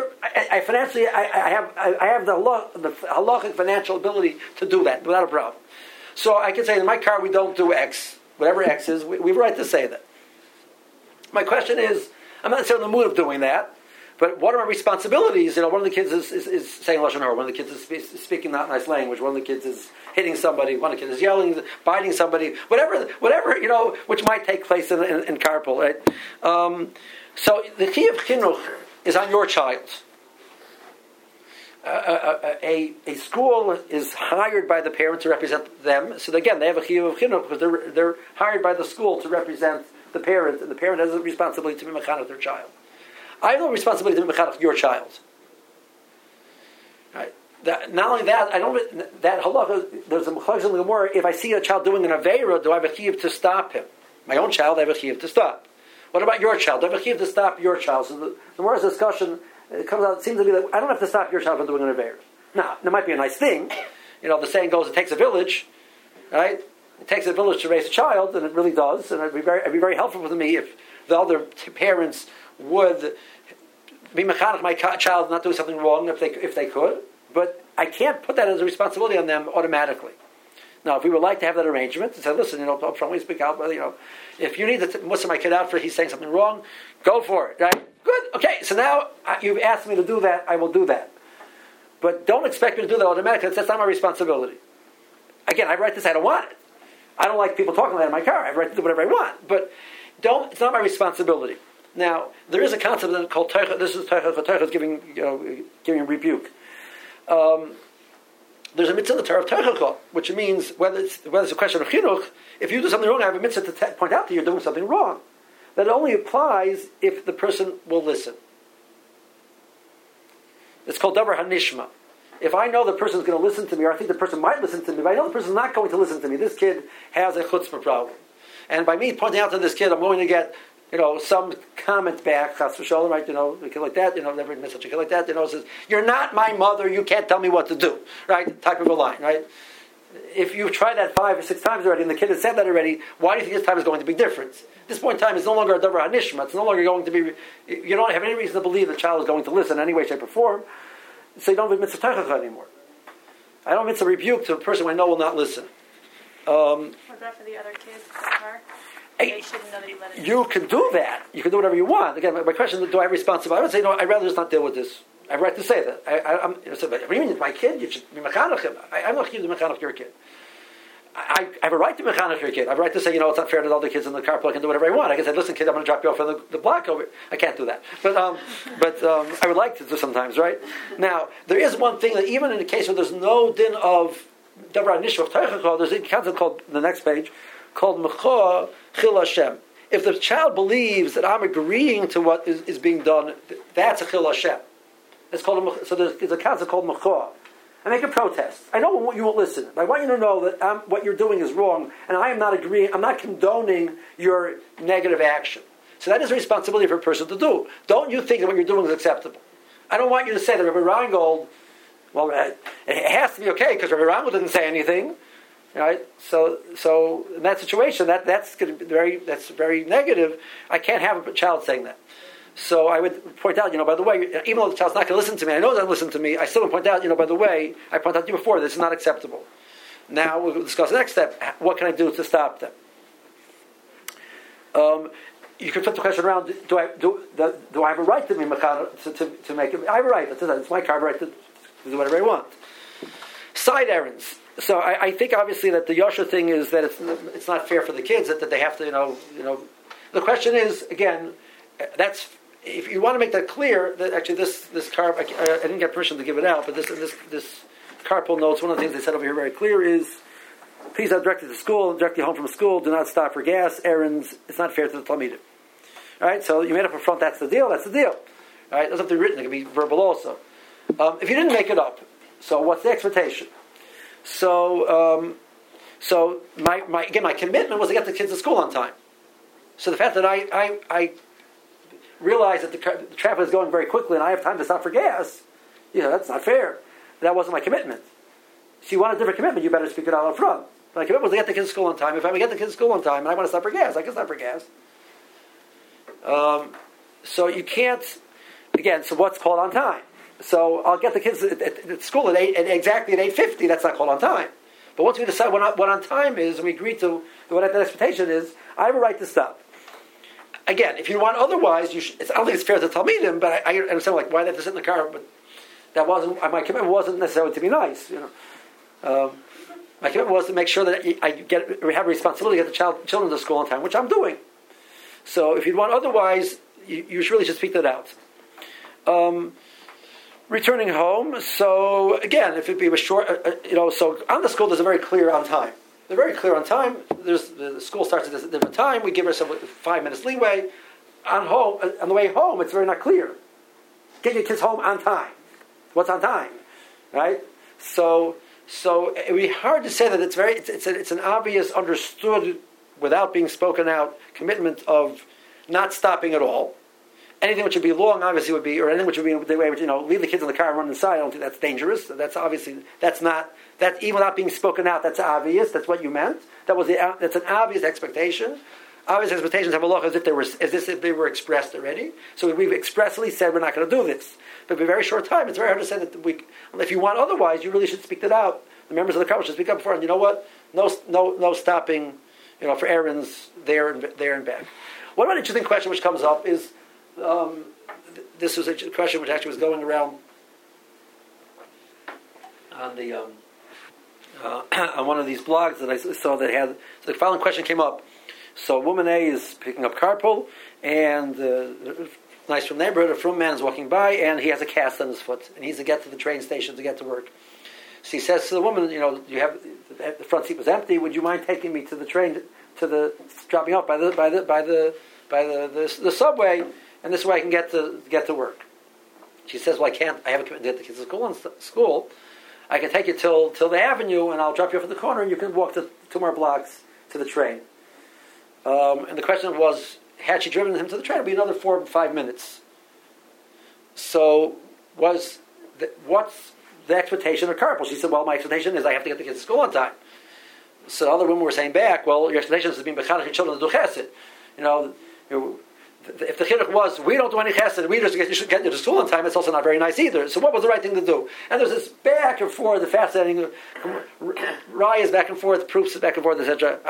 the halachic financial ability to do that without a problem. So I can say in my car we don't do X, whatever X is. We have a right to say that. My question is, I'm not necessarily in the mood of doing that. But what are my responsibilities? One of the kids is saying Lashon Hara. One of the kids is speaking not nice language. One of the kids is hitting somebody. One of the kids is yelling, biting somebody. Whatever, which might take place in carpool, right? So the key of chinuch is on your child. A school is hired by the parent to represent them. So again, they have a chiyuv of chinuch because they're hired by the school to represent the parent, and the parent has a responsibility to be mechanech their child. I have no responsibility to be mechanech your child. Right? Not only that, that halacha. There's a mechanech in the Gemara. If I see a child doing an aveira, do I have a chiyuv to stop him? My own child, I have a chiyuv to stop. What about your child? Do I have a chiyuv to stop your child? So the Gemara's discussion, it comes out. It seems to be that I don't have to stop your child from doing an aveira. Now, there might be a nice thing. The saying goes, "It takes a village," right? It takes a village to raise a child, and it really does. And it'd be very helpful for me if the other parents would be mechanech my child not doing something wrong if they could, but I can't put that as a responsibility on them automatically. Now, if we would like to have that arrangement and say, listen, up front we speak out, but if you need to muscle my kid out for he's saying something wrong, go for it, right? Good, okay. So now you've asked me to do that, I will do that, but don't expect me to do that automatically. That's not my responsibility. Again, I have a right to say I don't want it. I don't like people talking like that in my car. I have a right to do whatever I want, but it's not my responsibility. Now, there is a concept called teicha. This is teicha. Teicha is giving a rebuke. There's a mitzvah in the Torah of teicha, which means whether it's a question of chinuch, if you do something wrong, I have a mitzvah to point out that you're doing something wrong. That only applies if the person will listen. It's called davar hanishma. If I know the person is going to listen to me, or I think the person might listen to me, but I know the person is not going to listen to me, this kid has a chutzpah problem. And by me pointing out to this kid, I'm going to get some comment back, chas v'shalom, right? A kid like that, never admit such a kid like that, says, "You're not my mother, you can't tell me what to do," right? Type of a line, right? If you've tried that 5 or 6 times already, and the kid has said that already, why do you think this time is going to be different? At this point in time, it's no longer a davar hanishma. It's no longer going to be. You don't have any reason to believe the child is going to listen in any way, shape, or form. So you don't have a mitzvah teicha anymore. I don't mitzvah rebuke to a person I know will not listen. What about for the other kids in the car? They shouldn't know that he let it. You can do that. You can do whatever you want. Again, my question is, do I have responsibility? I would say, no, I'd rather just not deal with this. I have a right to say that. What do you mean, it's my kid? You should be mechanech him. I'm not going to mechanech your kid. I have a right to mechanech your kid. I have a right to say, it's not fair that all the kids in the car I can do whatever I want. I can say, listen, kid, I'm going to drop you off on the block over. I can't do that. But I would like to do sometimes, right? Now, there is one thing that even in the case where there's no din of davar hanishma of teicha, there's a concept called, the next page, called mecha chil Hashem. If the child believes that I'm agreeing to what is being done, that's a chil Hashem. It's called so there's a concept called mecha. I make a protest. I know you won't listen. But I want you to know that what you're doing is wrong, and I am not agreeing. I'm not condoning your negative action. So that is a responsibility for a person to do. Don't you think that what you're doing is acceptable? I don't want you to say that Rabbi Reingold. Well, it has to be okay because Rabbi Reingold didn't say anything. Right, so in that situation, that's going to be very negative. I can't have a child saying that. So I would point out, by the way, even though the child's not going to listen to me, I know they'll listen to me. I still would point out, by the way, I pointed out to you before, this is not acceptable. Now we'll discuss the next step. What can I do to stop them? You can flip the question around. Do I have a right to be mechanech to make it? I have a right. It's my car. I have a right to do whatever I want. Side errands. So I think obviously that the Yosha thing is that it's not fair for the kids that they have to The question is again, that's if you want to make that clear that actually this car I didn't get permission to give it out, but this carpool notes, one of the things they said over here very clear is please are directed to school, directly home from school. Do not stop for gas, errands. It's not fair to the Talmidim. All right, so you made up up front. That's the deal. That's the deal. All right, it doesn't have to be written. It can be verbal also. If you didn't make it up, so what's the expectation? So my commitment was to get the kids to school on time. So the fact that I realize that the traffic is going very quickly and I have time to stop for gas, that's not fair. That wasn't my commitment. So you want a different commitment, you better speak it out up front. My commitment was to get the kids to school on time. If I get the kids to school on time and I want to stop for gas, I can stop for gas. So you can't, again, so what's called on time? So I'll get the kids at school exactly at 8:50, that's not called on time. But once we decide what on time is, and we agree to what that expectation is, I have a right to stop. Again, if you want otherwise, I don't think it's fair to tell me them, but I understand why they have to sit in the car, but that wasn't, my commitment wasn't necessarily to be nice, my commitment was to make sure that I have a responsibility to get the children to school on time, which I'm doing. So if you'd want otherwise, you really should speak that out. Returning home, so again, if it was short, so on the school there's a very clear on time. They're very clear on time. The school starts at a different time. We give ourselves 5 minutes leeway. On the way home, it's very not clear. Get your kids home on time. What's on time, right? So it would be hard to say that it's an obvious, understood, without being spoken out, commitment of not stopping at all. Anything which would be long, obviously, would be, or anything which would be the way, leave the kids in the car and run inside. I don't think that's dangerous. That's obviously, that's even without being spoken out, that's obvious. That's what you meant. That's an obvious expectation. Obvious expectations have a look as if they were expressed already. So we've expressly said we're not going to do this. But in a very short time, it's very hard to say that if you want otherwise, you really should speak that out. The members of the couple should speak up before, and you know what? No stopping, for errands there and back. One interesting question which comes up is, this was a question which actually was going around on the on one of these blogs that I saw that had. So the following question came up. So woman A is picking up carpool, and nice from the neighborhood, a frum man is walking by, and he has a cast on his foot, and he needs to get to the train station to get to work. So he says to the woman, you have the front seat was empty. Would you mind taking me to the train, dropping off by the subway, and this way I can get to work. She says, well, I can't. I have a commitment to get the kids to school. I can take you till the avenue, and I'll drop you off at the corner, and you can walk 2 more blocks to the train. And the question was, had she driven him to the train, it would be another 4 or 5 minutes. So what's the expectation of carpool? She said, well, my expectation is I have to get the kids to school on time. So other women were saying back, well, your expectation is to be mechanech your children to do chesed. If the chidduch was, we don't do any chesed, you should get you to school on time, it's also not very nice either. So what was the right thing to do? And there's this back and forth, the fascinating rayas back and forth, proofs back and forth, etc.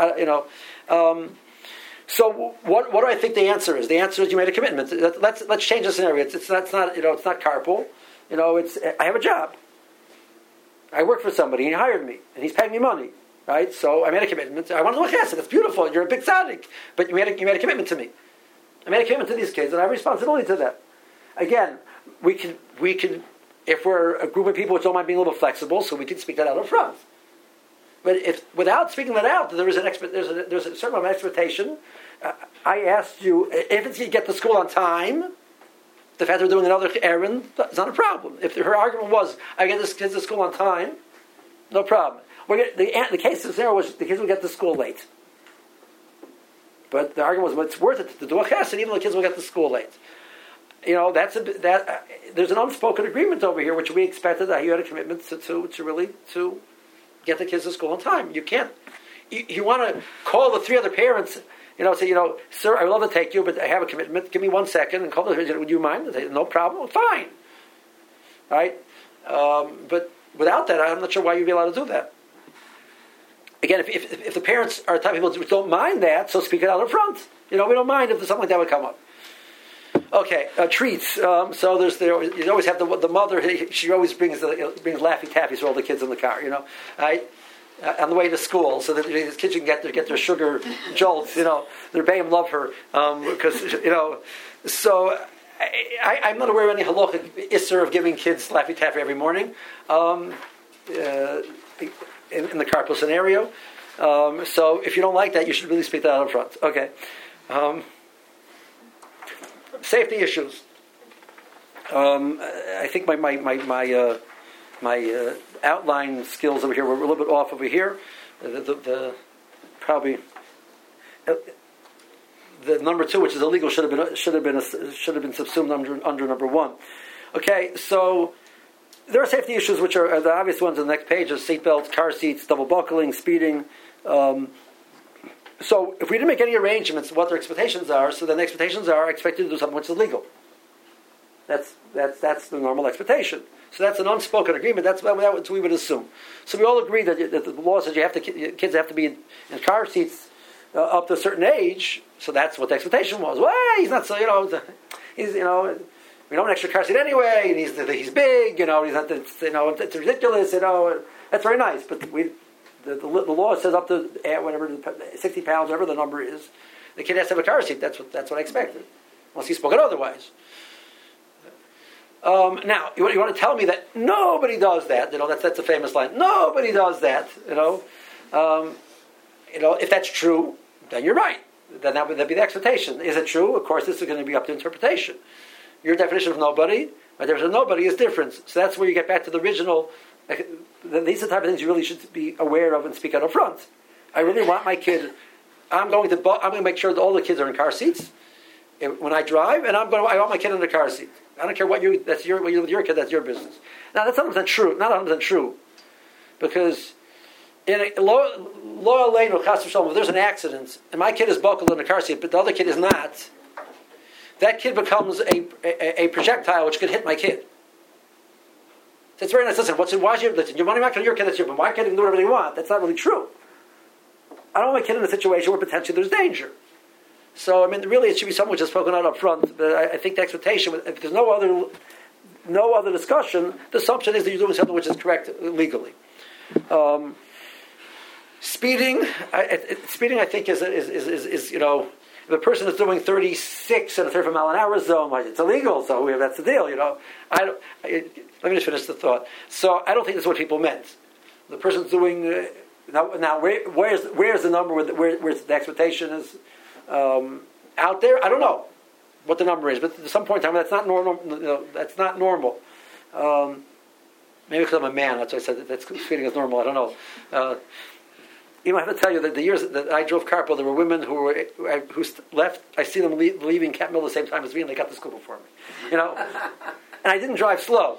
So what do I think the answer is? The answer is you made a commitment. Let's change the scenario. It's not carpool. I have a job. I work for somebody. He hired me, and he's paying me money, right? So I made a commitment. I want to do a chesed. It's beautiful. You're a big tzaddik, but you made a commitment to me. I made a commitment to these kids, and I have a responsibility to them. Again, we can if we're a group of people which don't mind being a little flexible, so we can speak that out up front. But if without speaking that out, there's a certain amount of expectation. I asked you if it's you get to school on time. The fact that we're doing another errand is not a problem. If her argument was, I get the kids to school on time, no problem. The case scenario was the kids will get to school late. But the argument was, well, it's worth it to do a chesed, even though the kids will get to school late. There's an unspoken agreement over here, which we expected that you had a commitment to get the kids to school on time. You can't. You want to call the 3 other parents. Say, sir, I would love to take you, but I have a commitment. Give me 1 second and call them. Would you mind? And say, no problem. Fine. Right? But without that, I'm not sure why you'd be allowed to do that. Again, if the parents are the type of people who don't mind that, so speak it out in front. We don't mind if something like that would come up. Okay, treats. So you always have the mother. She always brings Laffy Taffies for all the kids in the car. Right? On the way to school, so that the kids can get their sugar jolts. Their Bayim love her because So I'm not aware of any halachic isser of giving kids Laffy Taffy every morning in the carpool scenario. So if you don't like that, you should really speak that out up front. Okay. Safety issues. I think my outline skills over here were a little bit off over here. Probably the number 2, which is illegal, should have been subsumed under number 1. Okay, so there are safety issues, which are the obvious ones on the next page: is seatbelts, car seats, double buckling, speeding. So if we didn't make any arrangements what their expectations are, so then the expectations are expected to do something which is illegal. That's the normal expectation. So that's an unspoken agreement. That's what we would assume. So we all agree that the law says kids have to be in car seats up to a certain age. So that's what the expectation was. Well, he's not so, he's, we don't have an extra car seat anyway, and he's big, he's not, it's ridiculous, that's very nice. But the law says up to whatever 60 pounds, whatever the number is, the kid has to have a car seat. That's what I expected, unless he's spoken otherwise. Now, you want to tell me that nobody does that? That's a famous line. Nobody does that. If that's true, then you're right. Then that'd be the expectation. Is it true? Of course, this is going to be up to interpretation. Your definition of nobody, my definition of nobody is different. So that's where you get back to the original. These are the type of things you really should be aware of and speak out up front. I really want my kid. I'm going to make sure that all the kids are in car seats when I drive, and I want my kid in the car seat. I don't care what you. That's your kid. That's your business. Now that's 100% true. Not 100% true, because in a loyal lane or chas v'shalom, if there's an accident and my kid is buckled in the car seat, but the other kid is not, that kid becomes a projectile which could hit my kid. So it's very nice. Listen, you're money back to your kid. That's your. But my kid can do whatever they want. That's not really true. I don't want my kid in a situation where potentially there's danger. So, really, it should be something which is spoken out up front. But I think the expectation, if there's no other discussion, the assumption is that you're doing something which is correct legally. Speeding, I think is if a person is doing 36 in a 35 mile an hour zone, it's illegal. So that's the deal. Let me just finish the thought. So I don't think that's what people meant. The person's doing now. Where's the number? Where the expectation is out there? I don't know what the number is, but at some point in time, that's not normal. That's not normal. Maybe because I'm a man, that's why I said that's speeding is normal. I don't know. I have to tell you that the years that I drove carpool, there were women who left. I see them leaving Cat Mill the same time as me, and they got to school before me. And I didn't drive slow.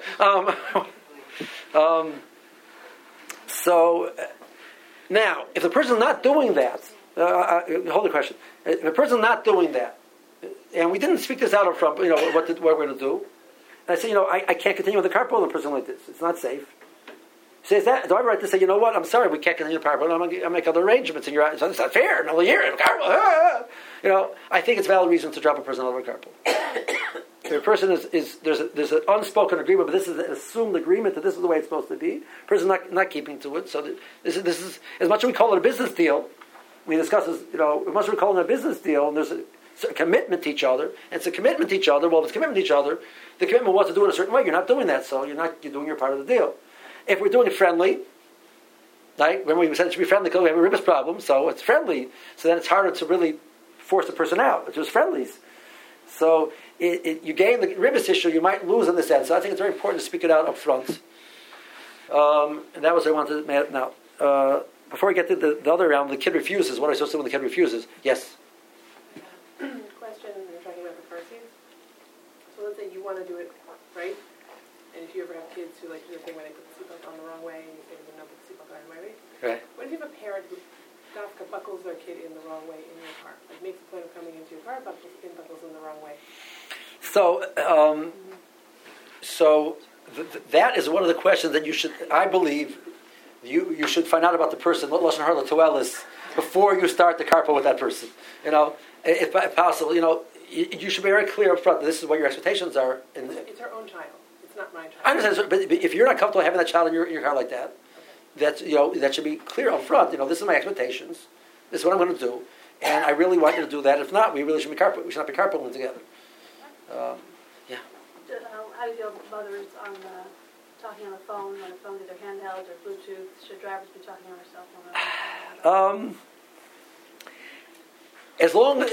So now, if the person's not doing that, hold the question. If a person's not doing that, and we didn't speak this out up front, what we're going to do. And I say, I can't continue with the carpool in a person like this. It's not safe. Says that, do I have a right to say, I'm sorry, we can't continue the carpool. I'm going to make other arrangements, and it's not fair. No, you're in a carpool. I think it's valid reason to drop a person out of a carpool. If a person there's an unspoken agreement, but this is an assumed agreement that this is the way it's supposed to be. The person's not keeping to it. So this is as much as we call it a business deal. We discuss this, as much as we call it a business deal, and there's a commitment to each other. And it's a commitment to each other. Well, if it's commitment to each other, the commitment was to do it a certain way. You're not doing that, so you're doing your part of the deal. If we're doing it friendly, right? Remember we said it should be friendly because we have a ribis problem, so it's friendly. So then it's harder to really force the person out. It's just friendlies. So you gain the ribis issue, you might lose in this end. So I think it's very important to speak it out up front. And that was what I wanted to add. Now, before we get to the other round, the kid refuses. What are I supposed to do when the kid refuses? Yes? Question, you're talking about the car seats. So let's say you want to do it right, and if you ever have kids who like to do the thing where they put the seatbelt on the wrong way, and you say to them, no, put the seatbelt on the right way. Right. What if you have a parent who buckles their kid in the wrong way in your car? Like makes a point of coming into your car, buckles in the wrong way. So, that is one of the questions that you should, I believe, you should find out about the person, Lashon Hara L'Toelis, before you start the carpool with that person. If possible, you should be very clear up front that this is what your expectations are. It's her own child. It's not my child. I understand, but if you're not comfortable having that child in your car like that, that should be clear up front. This is my expectations. This is what I'm going to do, and I really want you to do that. If not, we really should be carpool. We should not be carpooling together. Yeah. How do you feel if mothers talking on the phone, when the phone's either handheld or Bluetooth? Should drivers be talking on their cell phone? As long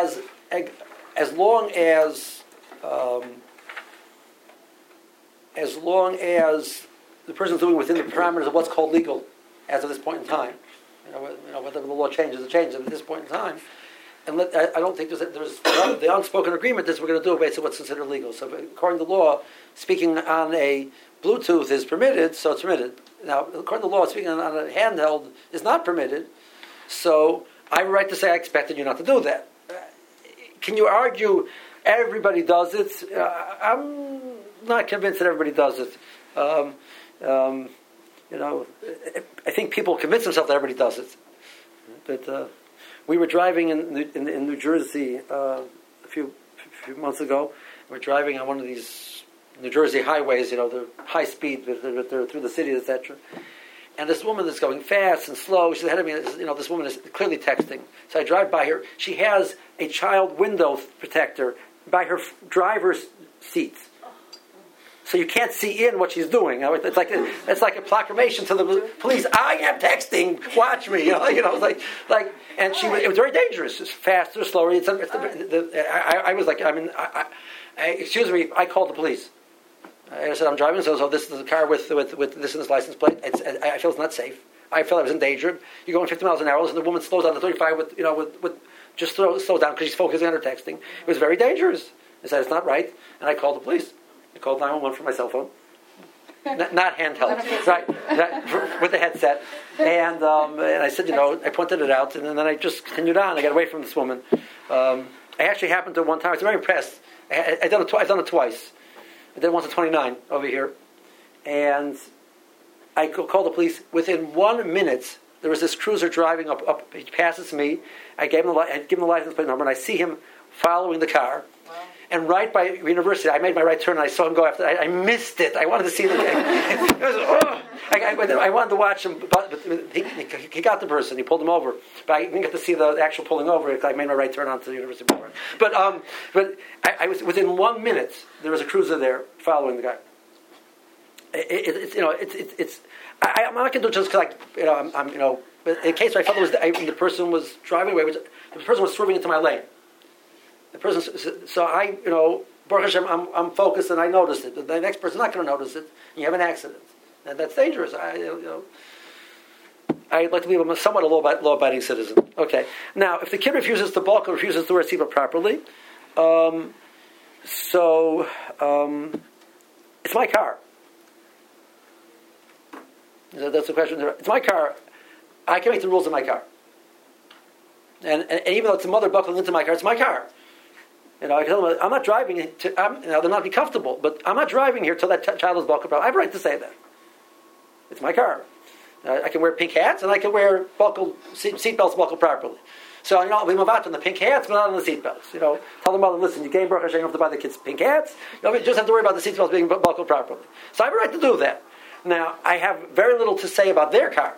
as the person's doing within the parameters of what's called legal, as of this point in time, whether the law changes, it changes. At this point in time, and I don't think there's the unspoken agreement is we're going to do it based on what's considered legal. So according to law, speaking on a Bluetooth is permitted, so it's permitted. Now, according to law, speaking on a handheld is not permitted. So I have a right to say I expected you not to do that. Can you argue everybody does it? I'm not convinced that everybody does it. I think people convince themselves that everybody does it. But we were driving in New Jersey a few months ago. We're driving on one of these New Jersey highways, the high speed through the city, etc. And this woman is going fast and slow. She's ahead of me. This woman is clearly texting. So I drive by her. She has a child window protector by her driver's seat, so you can't see in what she's doing. It's like a proclamation to the police. I am texting. Watch me. And it was very dangerous. It's faster, slower. I was like, excuse me. I called the police. I said, I'm driving, so this is a car with this and this license plate. I feel it's not safe. I felt I was endangered. You're going 50 miles an hour, and the woman slows down to 35 with just slow down because she's focusing on her texting. It was very dangerous. I said, it's not right, and I called the police. I called 911 from my cell phone. Not handheld, right? With the headset. And I said, I pointed it out, and then I just continued on. I got away from this woman. I actually happened to one time. I was very impressed. I've done it twice. I did it once at 29 over here. And I called the police. Within 1 minute, there was this cruiser driving up. He passes me. I gave him the license plate number, and I see him following the car. Wow. And right by University, I made my right turn, and I saw him go after. I missed it. I wanted to see the guy. I wanted to watch him, but he got the person. He pulled him over, but I didn't get to see the actual pulling over because I made my right turn onto the University Boulevard. But I was within 1 minute. There was a cruiser there following the guy. I'm not going to do it just because But in case I felt the person was driving away, the person was swerving into my lane. The person, so Baruch Hashem, I'm focused and I noticed it. The next person's not going to notice it. And you have an accident, and that's dangerous. I'd like to be somewhat a law-abiding citizen. Okay. Now, if the kid refuses to balk or refuses to wear a seatbelt properly, it's my car. That's the question. It's my car. I can make the rules of my car. And even though it's a mother buckling into my car, it's my car. I tell them, I'm not driving they'll not be comfortable, but I'm not driving here till that child is buckled properly. I have a right to say that. It's my car. I can wear pink hats, and I can wear seatbelts buckled properly. So, we move out on the pink hats, but not on the seatbelts. Tell the mother, listen, you gave Baruch Hashem, you don't have to buy the kids pink hats. You just have to worry about the seatbelts being buckled properly. So I have a right to do that. Now, I have very little to say about their car.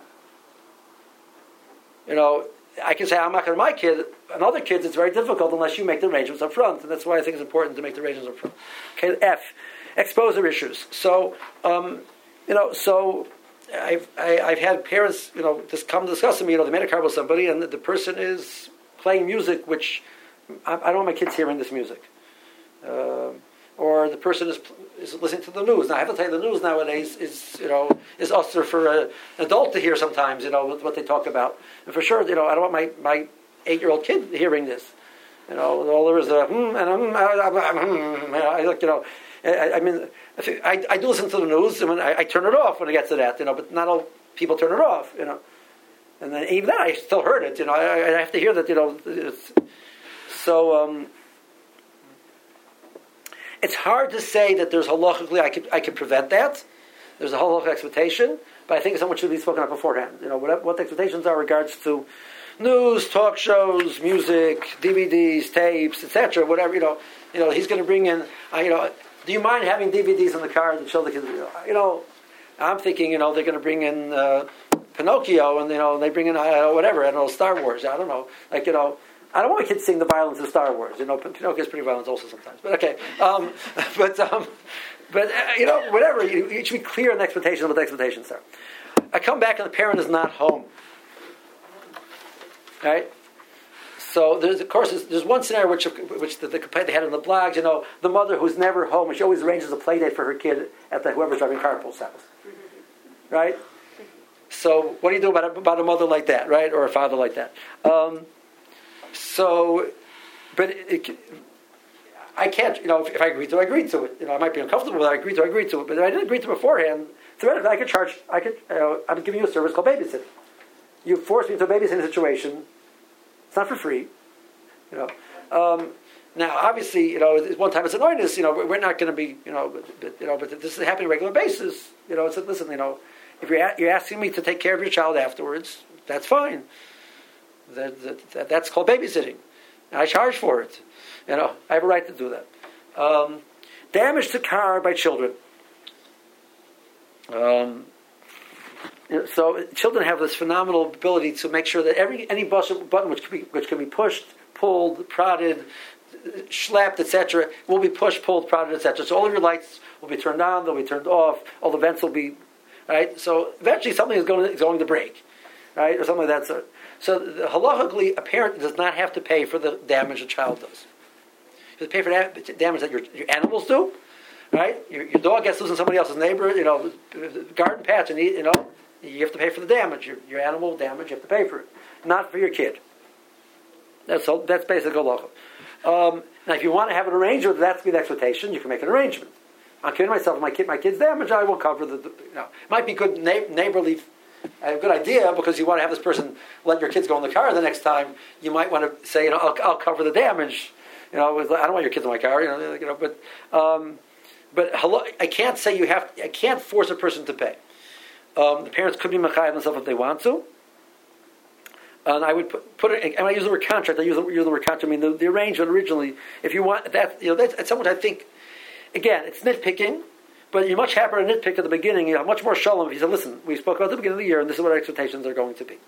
I can say I'm not going to my kid. And other kids, it's very difficult unless you make the arrangements up front, and that's why I think it's important to make the arrangements up front. Okay, F, exposure issues. So, I've had parents, just come discuss with me. They made a car with somebody, and the person is playing music which I don't want my kids hearing this music. Or the person is listening to the news. Now I have to tell you, the news nowadays is usher for an adult to hear sometimes. What they talk about, and for sure, I don't want my 8-year-old kid hearing this. All there is I do listen to the news, and I turn it off when it gets to that. But not all people turn it off. And then even then I still heard it. I have to hear that. So. It's hard to say that there's halachically I could prevent that. There's a halachic expectation, but I think someone should be spoken up beforehand. What the expectations are in regards to news, talk shows, music, DVDs, tapes, etc. Whatever he's going to bring in. Do you mind having DVDs in the car to show the kids? I'm thinking they're going to bring in Pinocchio, and they bring in whatever, Star Wars. I don't know, I don't want my kids seeing the violence of Star Wars. Pinocchio is pretty violent also sometimes. But okay, whatever. You should be clear on the expectations of what the expectations are. I come back and the parent is not home. Right? So there's one scenario which the complaint they had in the blogs. The mother who's never home, and she always arranges a play date for her kid at whoever's driving carpool's house. Right? So what do you do about a mother like that, right, or a father like that? So, but I can't, if I agree to it. I might be uncomfortable with it, I agree to it. But if I didn't agree to it beforehand, theoretically I'm giving you a service called babysitting. You force me into a babysitting situation. It's not for free. Now, obviously, one time it's annoyingness. We're not going to be, but this is happening on a regular basis. It's listen, if you're asking me to take care of your child afterwards, that's fine. That's called babysitting. And I charge for it. I have a right to do that. Damage to car by children. So children have this phenomenal ability to make sure that any button which can be pushed, pulled, prodded, schlepped, etc., will be pushed, pulled, prodded, etc. So all of your lights will be turned on, they'll be turned off, all the vents will be right. So eventually something is going to break, right, or something like that sort. So halachically, a parent does not have to pay for the damage a child does. You have to pay for damage that your animals do, right? Your dog gets loose in somebody else's neighbor, garden patch, and you have to pay for the damage. Your animal damage, you have to pay for it, not for your kid. That's basic halacha. Now, if you want to have an arrangement, that's be the expectation. You can make an arrangement. I'm kidding myself. If my kid's damage, I will cover the. It might be good neighborly. A good idea because you want to have this person let your kids go in the car the next time. You might want to say, I'll cover the damage. I don't want your kids in my car. But I can't say I can't force a person to pay. The parents could be mechayev themselves if they want to. And I would put it. And I use the word contract. I use the word contract. I mean the arrangement originally. If you want that, that's something I think. Again, it's nitpicking. But you're much happier to nitpick at the beginning. You have much more shalom if you said, listen, we spoke about the beginning of the year, and this is what our expectations are going to be.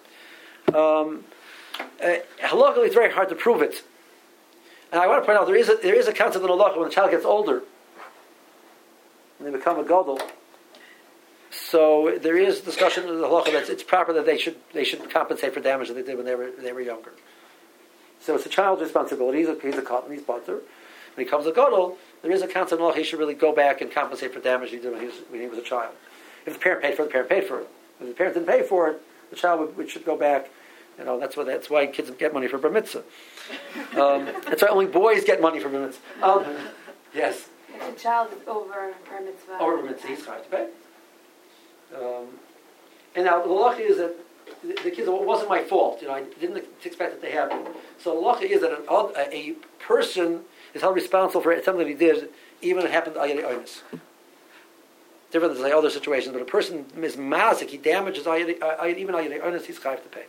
Halachically, it's very hard to prove it. And I want to point out, there is a concept in halacha when a child gets older, and they become a gadol. So there is discussion in the halacha that it's proper that they should compensate for damage that they did when they were younger. So it's a child's responsibility. He's a cotton, he's butter. When he becomes a gadol, there is a concept in he should really go back and compensate for damage he did when he was a child. If the parent paid for it, the parent paid for it. If the parent didn't pay for it, the child should go back. That's why kids get money for bar mitzvah. That's why only boys get money for bar mitzvah. Yes. If the child is over bar mitzvah. Over bar mitzvah, he's going to pay. And now the halacha is that the kids, it wasn't my fault. I didn't expect it to happen. So the halacha is that a person is held responsible for something that he did, even if it happened to Ayadei Oinus. Different than other situations, but a person is mazik, he damages even Ayadei Oinus, he's chayav to pay.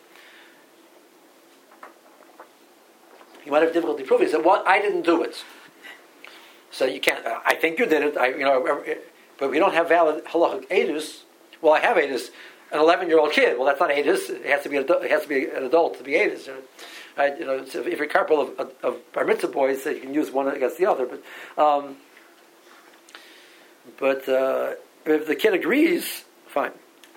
He might have difficulty proving. He said, "What? I didn't do it." So you can't. I think you did it. But we don't have valid halachic edus. Well, I have edus. An 11-year-old kid. Well, that's not edus. It has to be an adult to be edus. Right? So if you're a couple of bar mitzvah boys, you can use one against the other. But if the kid agrees, fine.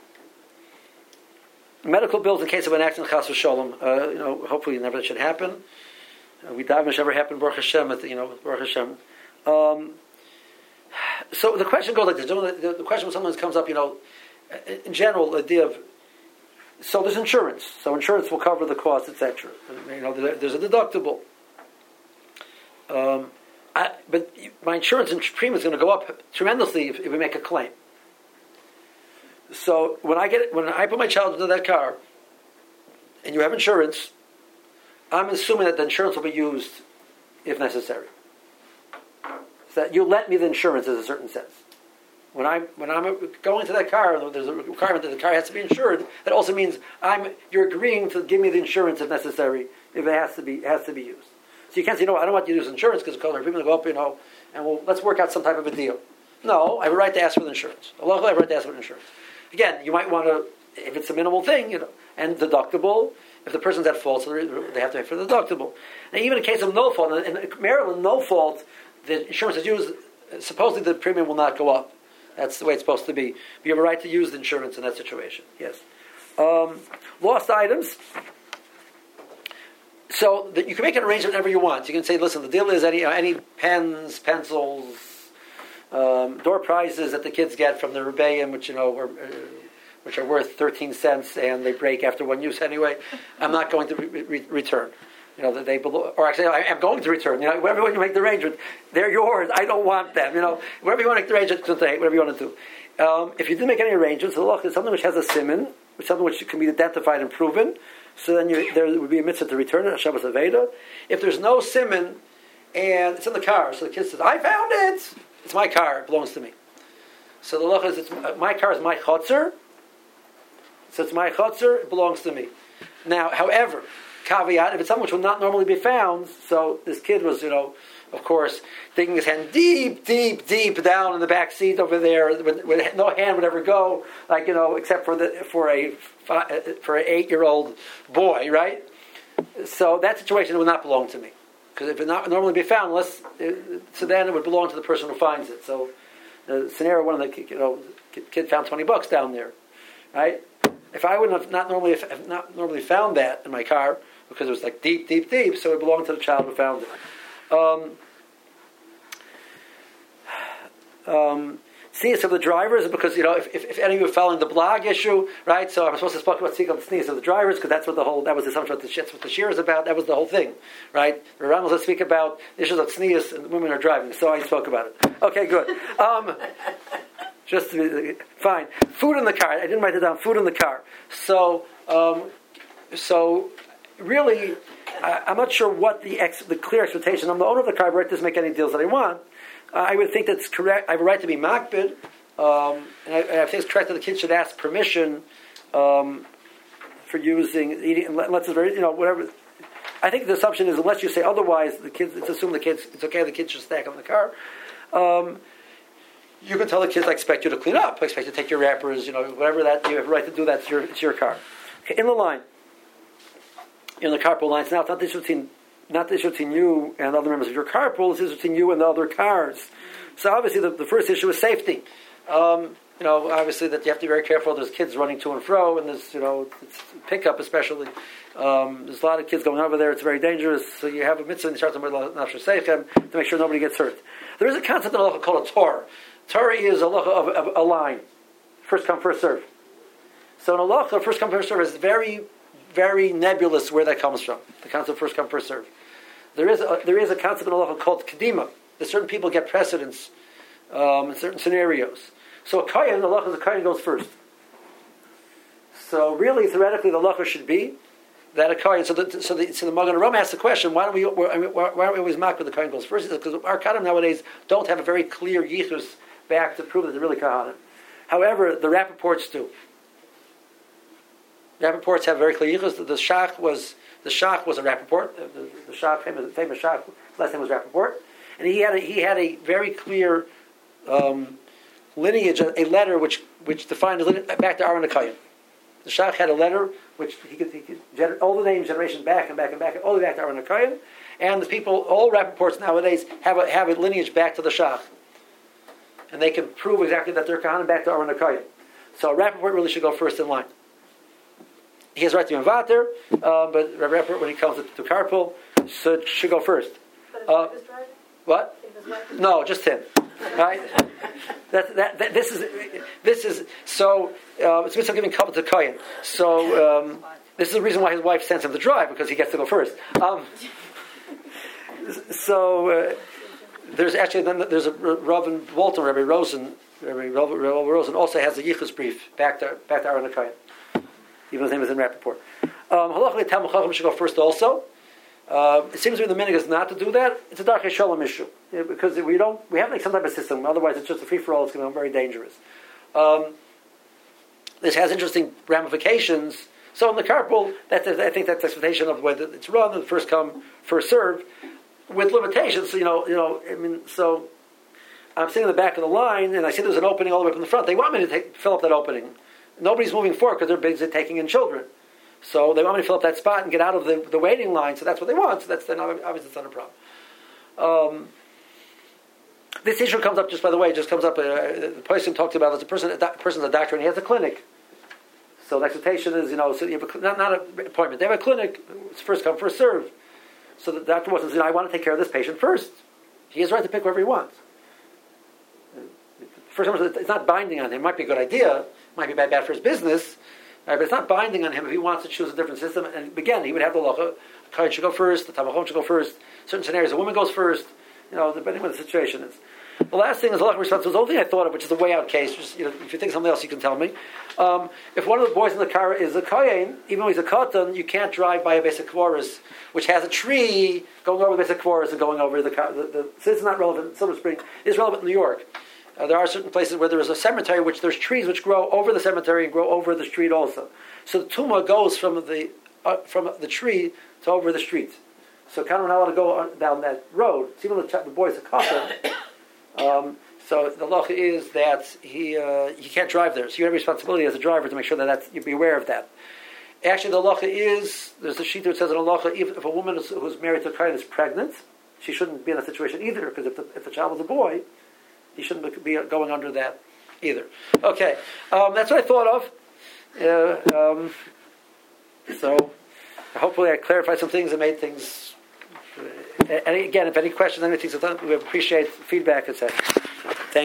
Medical bills in case of an accident, chas v'sholom. Hopefully, never that should happen. We daven should never happen. Baruch Hashem. Baruch Hashem. So the question goes like this. The question when sometimes comes up, in general, the idea of. So there's insurance. So insurance will cover the cost, etc. There's a deductible. But my insurance premium is going to go up tremendously if we make a claim. So when I put my child into that car, and you have insurance, I'm assuming that the insurance will be used if necessary. So that you let me the insurance in a certain sense. When I'm going to that car, there's a requirement that the car has to be insured. That also means you're agreeing to give me the insurance if necessary, if it has to be used. So you can't say, I don't want you to use insurance because people are going to go up, and let's work out some type of a deal. No, I have a right to ask for the insurance. Allah, I have a right to ask for the insurance. Again, you might want to, if it's a minimal thing, and deductible. If the person's at fault, so they have to pay for the deductible. And even in case of no fault, in Maryland, no fault, the insurance is used. Supposedly, the premium will not go up. That's the way it's supposed to be. But you have a right to use the insurance in that situation. Yes. Lost items. So that you can make an arrangement whenever you want. You can say, listen, the deal is any pens, pencils, door prizes that the kids get from the Rebbeim, which are worth 13 cents and they break after one use anyway, I'm not going to return. that they belong, or actually, I'm going to return. Wherever you make the arrangement, they're yours. I don't want them. Wherever you want to make the arrangement, whatever you want to do. If you didn't make any arrangements, the halacha is something which has a siman, something which can be identified and proven. So then there would be a mitzvah to return it, a Shabbos Aveda. If there's no siman and it's in the car, so the kid says, "I found it. It's my car. It belongs to me." So the halacha is, my car is my chotzer. So it's my chotzer. It belongs to me. Now, however, caveat, if it's something which will not normally be found, so this kid was, of course, digging his hand deep, deep, deep down in the back seat over there, with no hand would ever go, except for an 8-year-old boy, right? So that situation would not belong to me, because if it not normally be found, so then it would belong to the person who finds it. So the scenario, one of the kid found $20 down there, right? If I wouldn't have not normally found that in my car, because it was like deep, deep, deep, so it belonged to the child who found it. Sneeze of the drivers, because if any of you are following the blog issue, right? So I'm supposed to speak about the sneeze of the drivers, because that was the assumption. That's what the shir is about. That was the whole thing, right? The Rambam will speak about issues of sneeze and women are driving. So I spoke about it. Okay, good. Just to be fine. Food in the car. I didn't write it down. Food in the car. So really, I'm not sure what the clear expectation. I'm the owner of the car. I have a right to make any deals that I want. I would think that's correct. I have a right to be makbid, and I think it's correct that the kid should ask permission for eating, unless it's very, whatever. I think the assumption is, unless you say otherwise, it's assumed it's okay. The kids should stack on the car. You can tell the kids, I expect you to clean up. I expect you to take your wrappers, whatever that you have a right to do. It's your car. Okay, in the line, in the carpool lines. Now, it's not the issue between you and other members of your carpool. It's the issue between you and the other cars. So obviously, the first issue is safety. Obviously that you have to be very careful. There's kids running to and fro, and there's it's pickup especially. There's a lot of kids going over there. It's very dangerous. So you have a mitzvah in the Nafsher Seichem to make sure nobody gets hurt. There is a concept in halacha called a Torah. Torah is a halacha of a line, first come, first serve. So in halacha, first come, first serve is very, very nebulous where that comes from. The concept of first come, first serve. There is a concept in halacha called kedima, that certain people get precedence in certain scenarios. So a kohen, the halacha is a kohen goes first. So really, theoretically, the halacha should be that a kohen. So the Magen Avraham asks the question: Why aren't we always mocked when the kohen goes first? Because our kohanim nowadays don't have a very clear yichus back to prove that they're really kohanim. However, the Rappaports do. Rappaports have very clear yichus. The Shach was a Rappaport. The Shach, famous Shach, last name was Rappaport, and he had a very clear lineage, a letter which defined his lineage back to Aaron HaKohen. The Shach had a letter which he could all the names, generations back and back and back, all the way back to Aaron HaKohen. And the people, all Rappaports nowadays have a lineage back to the Shach, and they can prove exactly that they're Kohanim back to Aaron HaKohen. So a Rappaport really should go first in line. He has a right to be invater, but Rabbi Rappaport, when he comes to carpool, should go first. But his wife is driving? What? No, just him. Right? This is so. It's mitzvah giving couple to Kohen. So this is the reason why his wife sends him to drive, because he gets to go first. There's a Rav in Walton, Rabbi Rosen also has a yichus brief back to Aaron HaKohen, even his name is in Rappaport. Halachically, Talmid Chacham should go first also. It seems to me the minhag is not to do that. It's a Darkei Shalom issue, because we have like some type of system. Otherwise, it's just a free for all. It's going to be very dangerous. This has interesting ramifications. So in the carpool, I think that's the expectation of whether it's run, the first come, first serve, with limitations. So I'm sitting in the back of the line, and I see there's an opening all the way from the front. They want me to fill up that opening. Nobody's moving forward because they're busy taking in children. So they want me to fill up that spot and get out of the waiting line. So that's what they want. So obviously it's not a problem. This issue comes up, just by the way, the person talked about as a person's a doctor and he has a clinic. So the expectation is, so you have not an appointment. They have a clinic. It's first come, first serve. So the doctor wasn't saying, I want to take care of this patient first. He has the right to pick whoever he wants. First, it's not binding on him. It might be a good idea. It might be bad for his business. But it's not binding on him if he wants to choose a different system. And again, he would have the halacha. Kohen should go first, the Tamachon should go first. Certain scenarios, a woman goes first, depending on what the situation is. The last thing is halachic responsibility. The only thing I thought of, which is a way out case, just, if you think something else, you can tell me. If one of the boys in the car is a kohen, even though he's a katan, you can't drive by a basic kvoris, which has a tree going over the basic kvoris and going over the so it's not relevant in Silver Spring. It's relevant in New York. There are certain places where there is a cemetery, which there's trees which grow over the cemetery and grow over the street also. So the tumah goes from the tree to over the street. So kind of not allowed to go down that road. So even the boy's a katan. So the halacha is that he can't drive there. So you have a responsibility as a driver to make sure that you be aware of that. Actually, the halacha is, there's a sheet that says in halacha, if a woman who's married to a kohen is pregnant, she shouldn't be in that situation either, because if the child was a boy, he shouldn't be going under that either. Okay, that's what I thought of. So hopefully I clarified some things and made things. And again, if any questions, anything, we appreciate feedback, etc.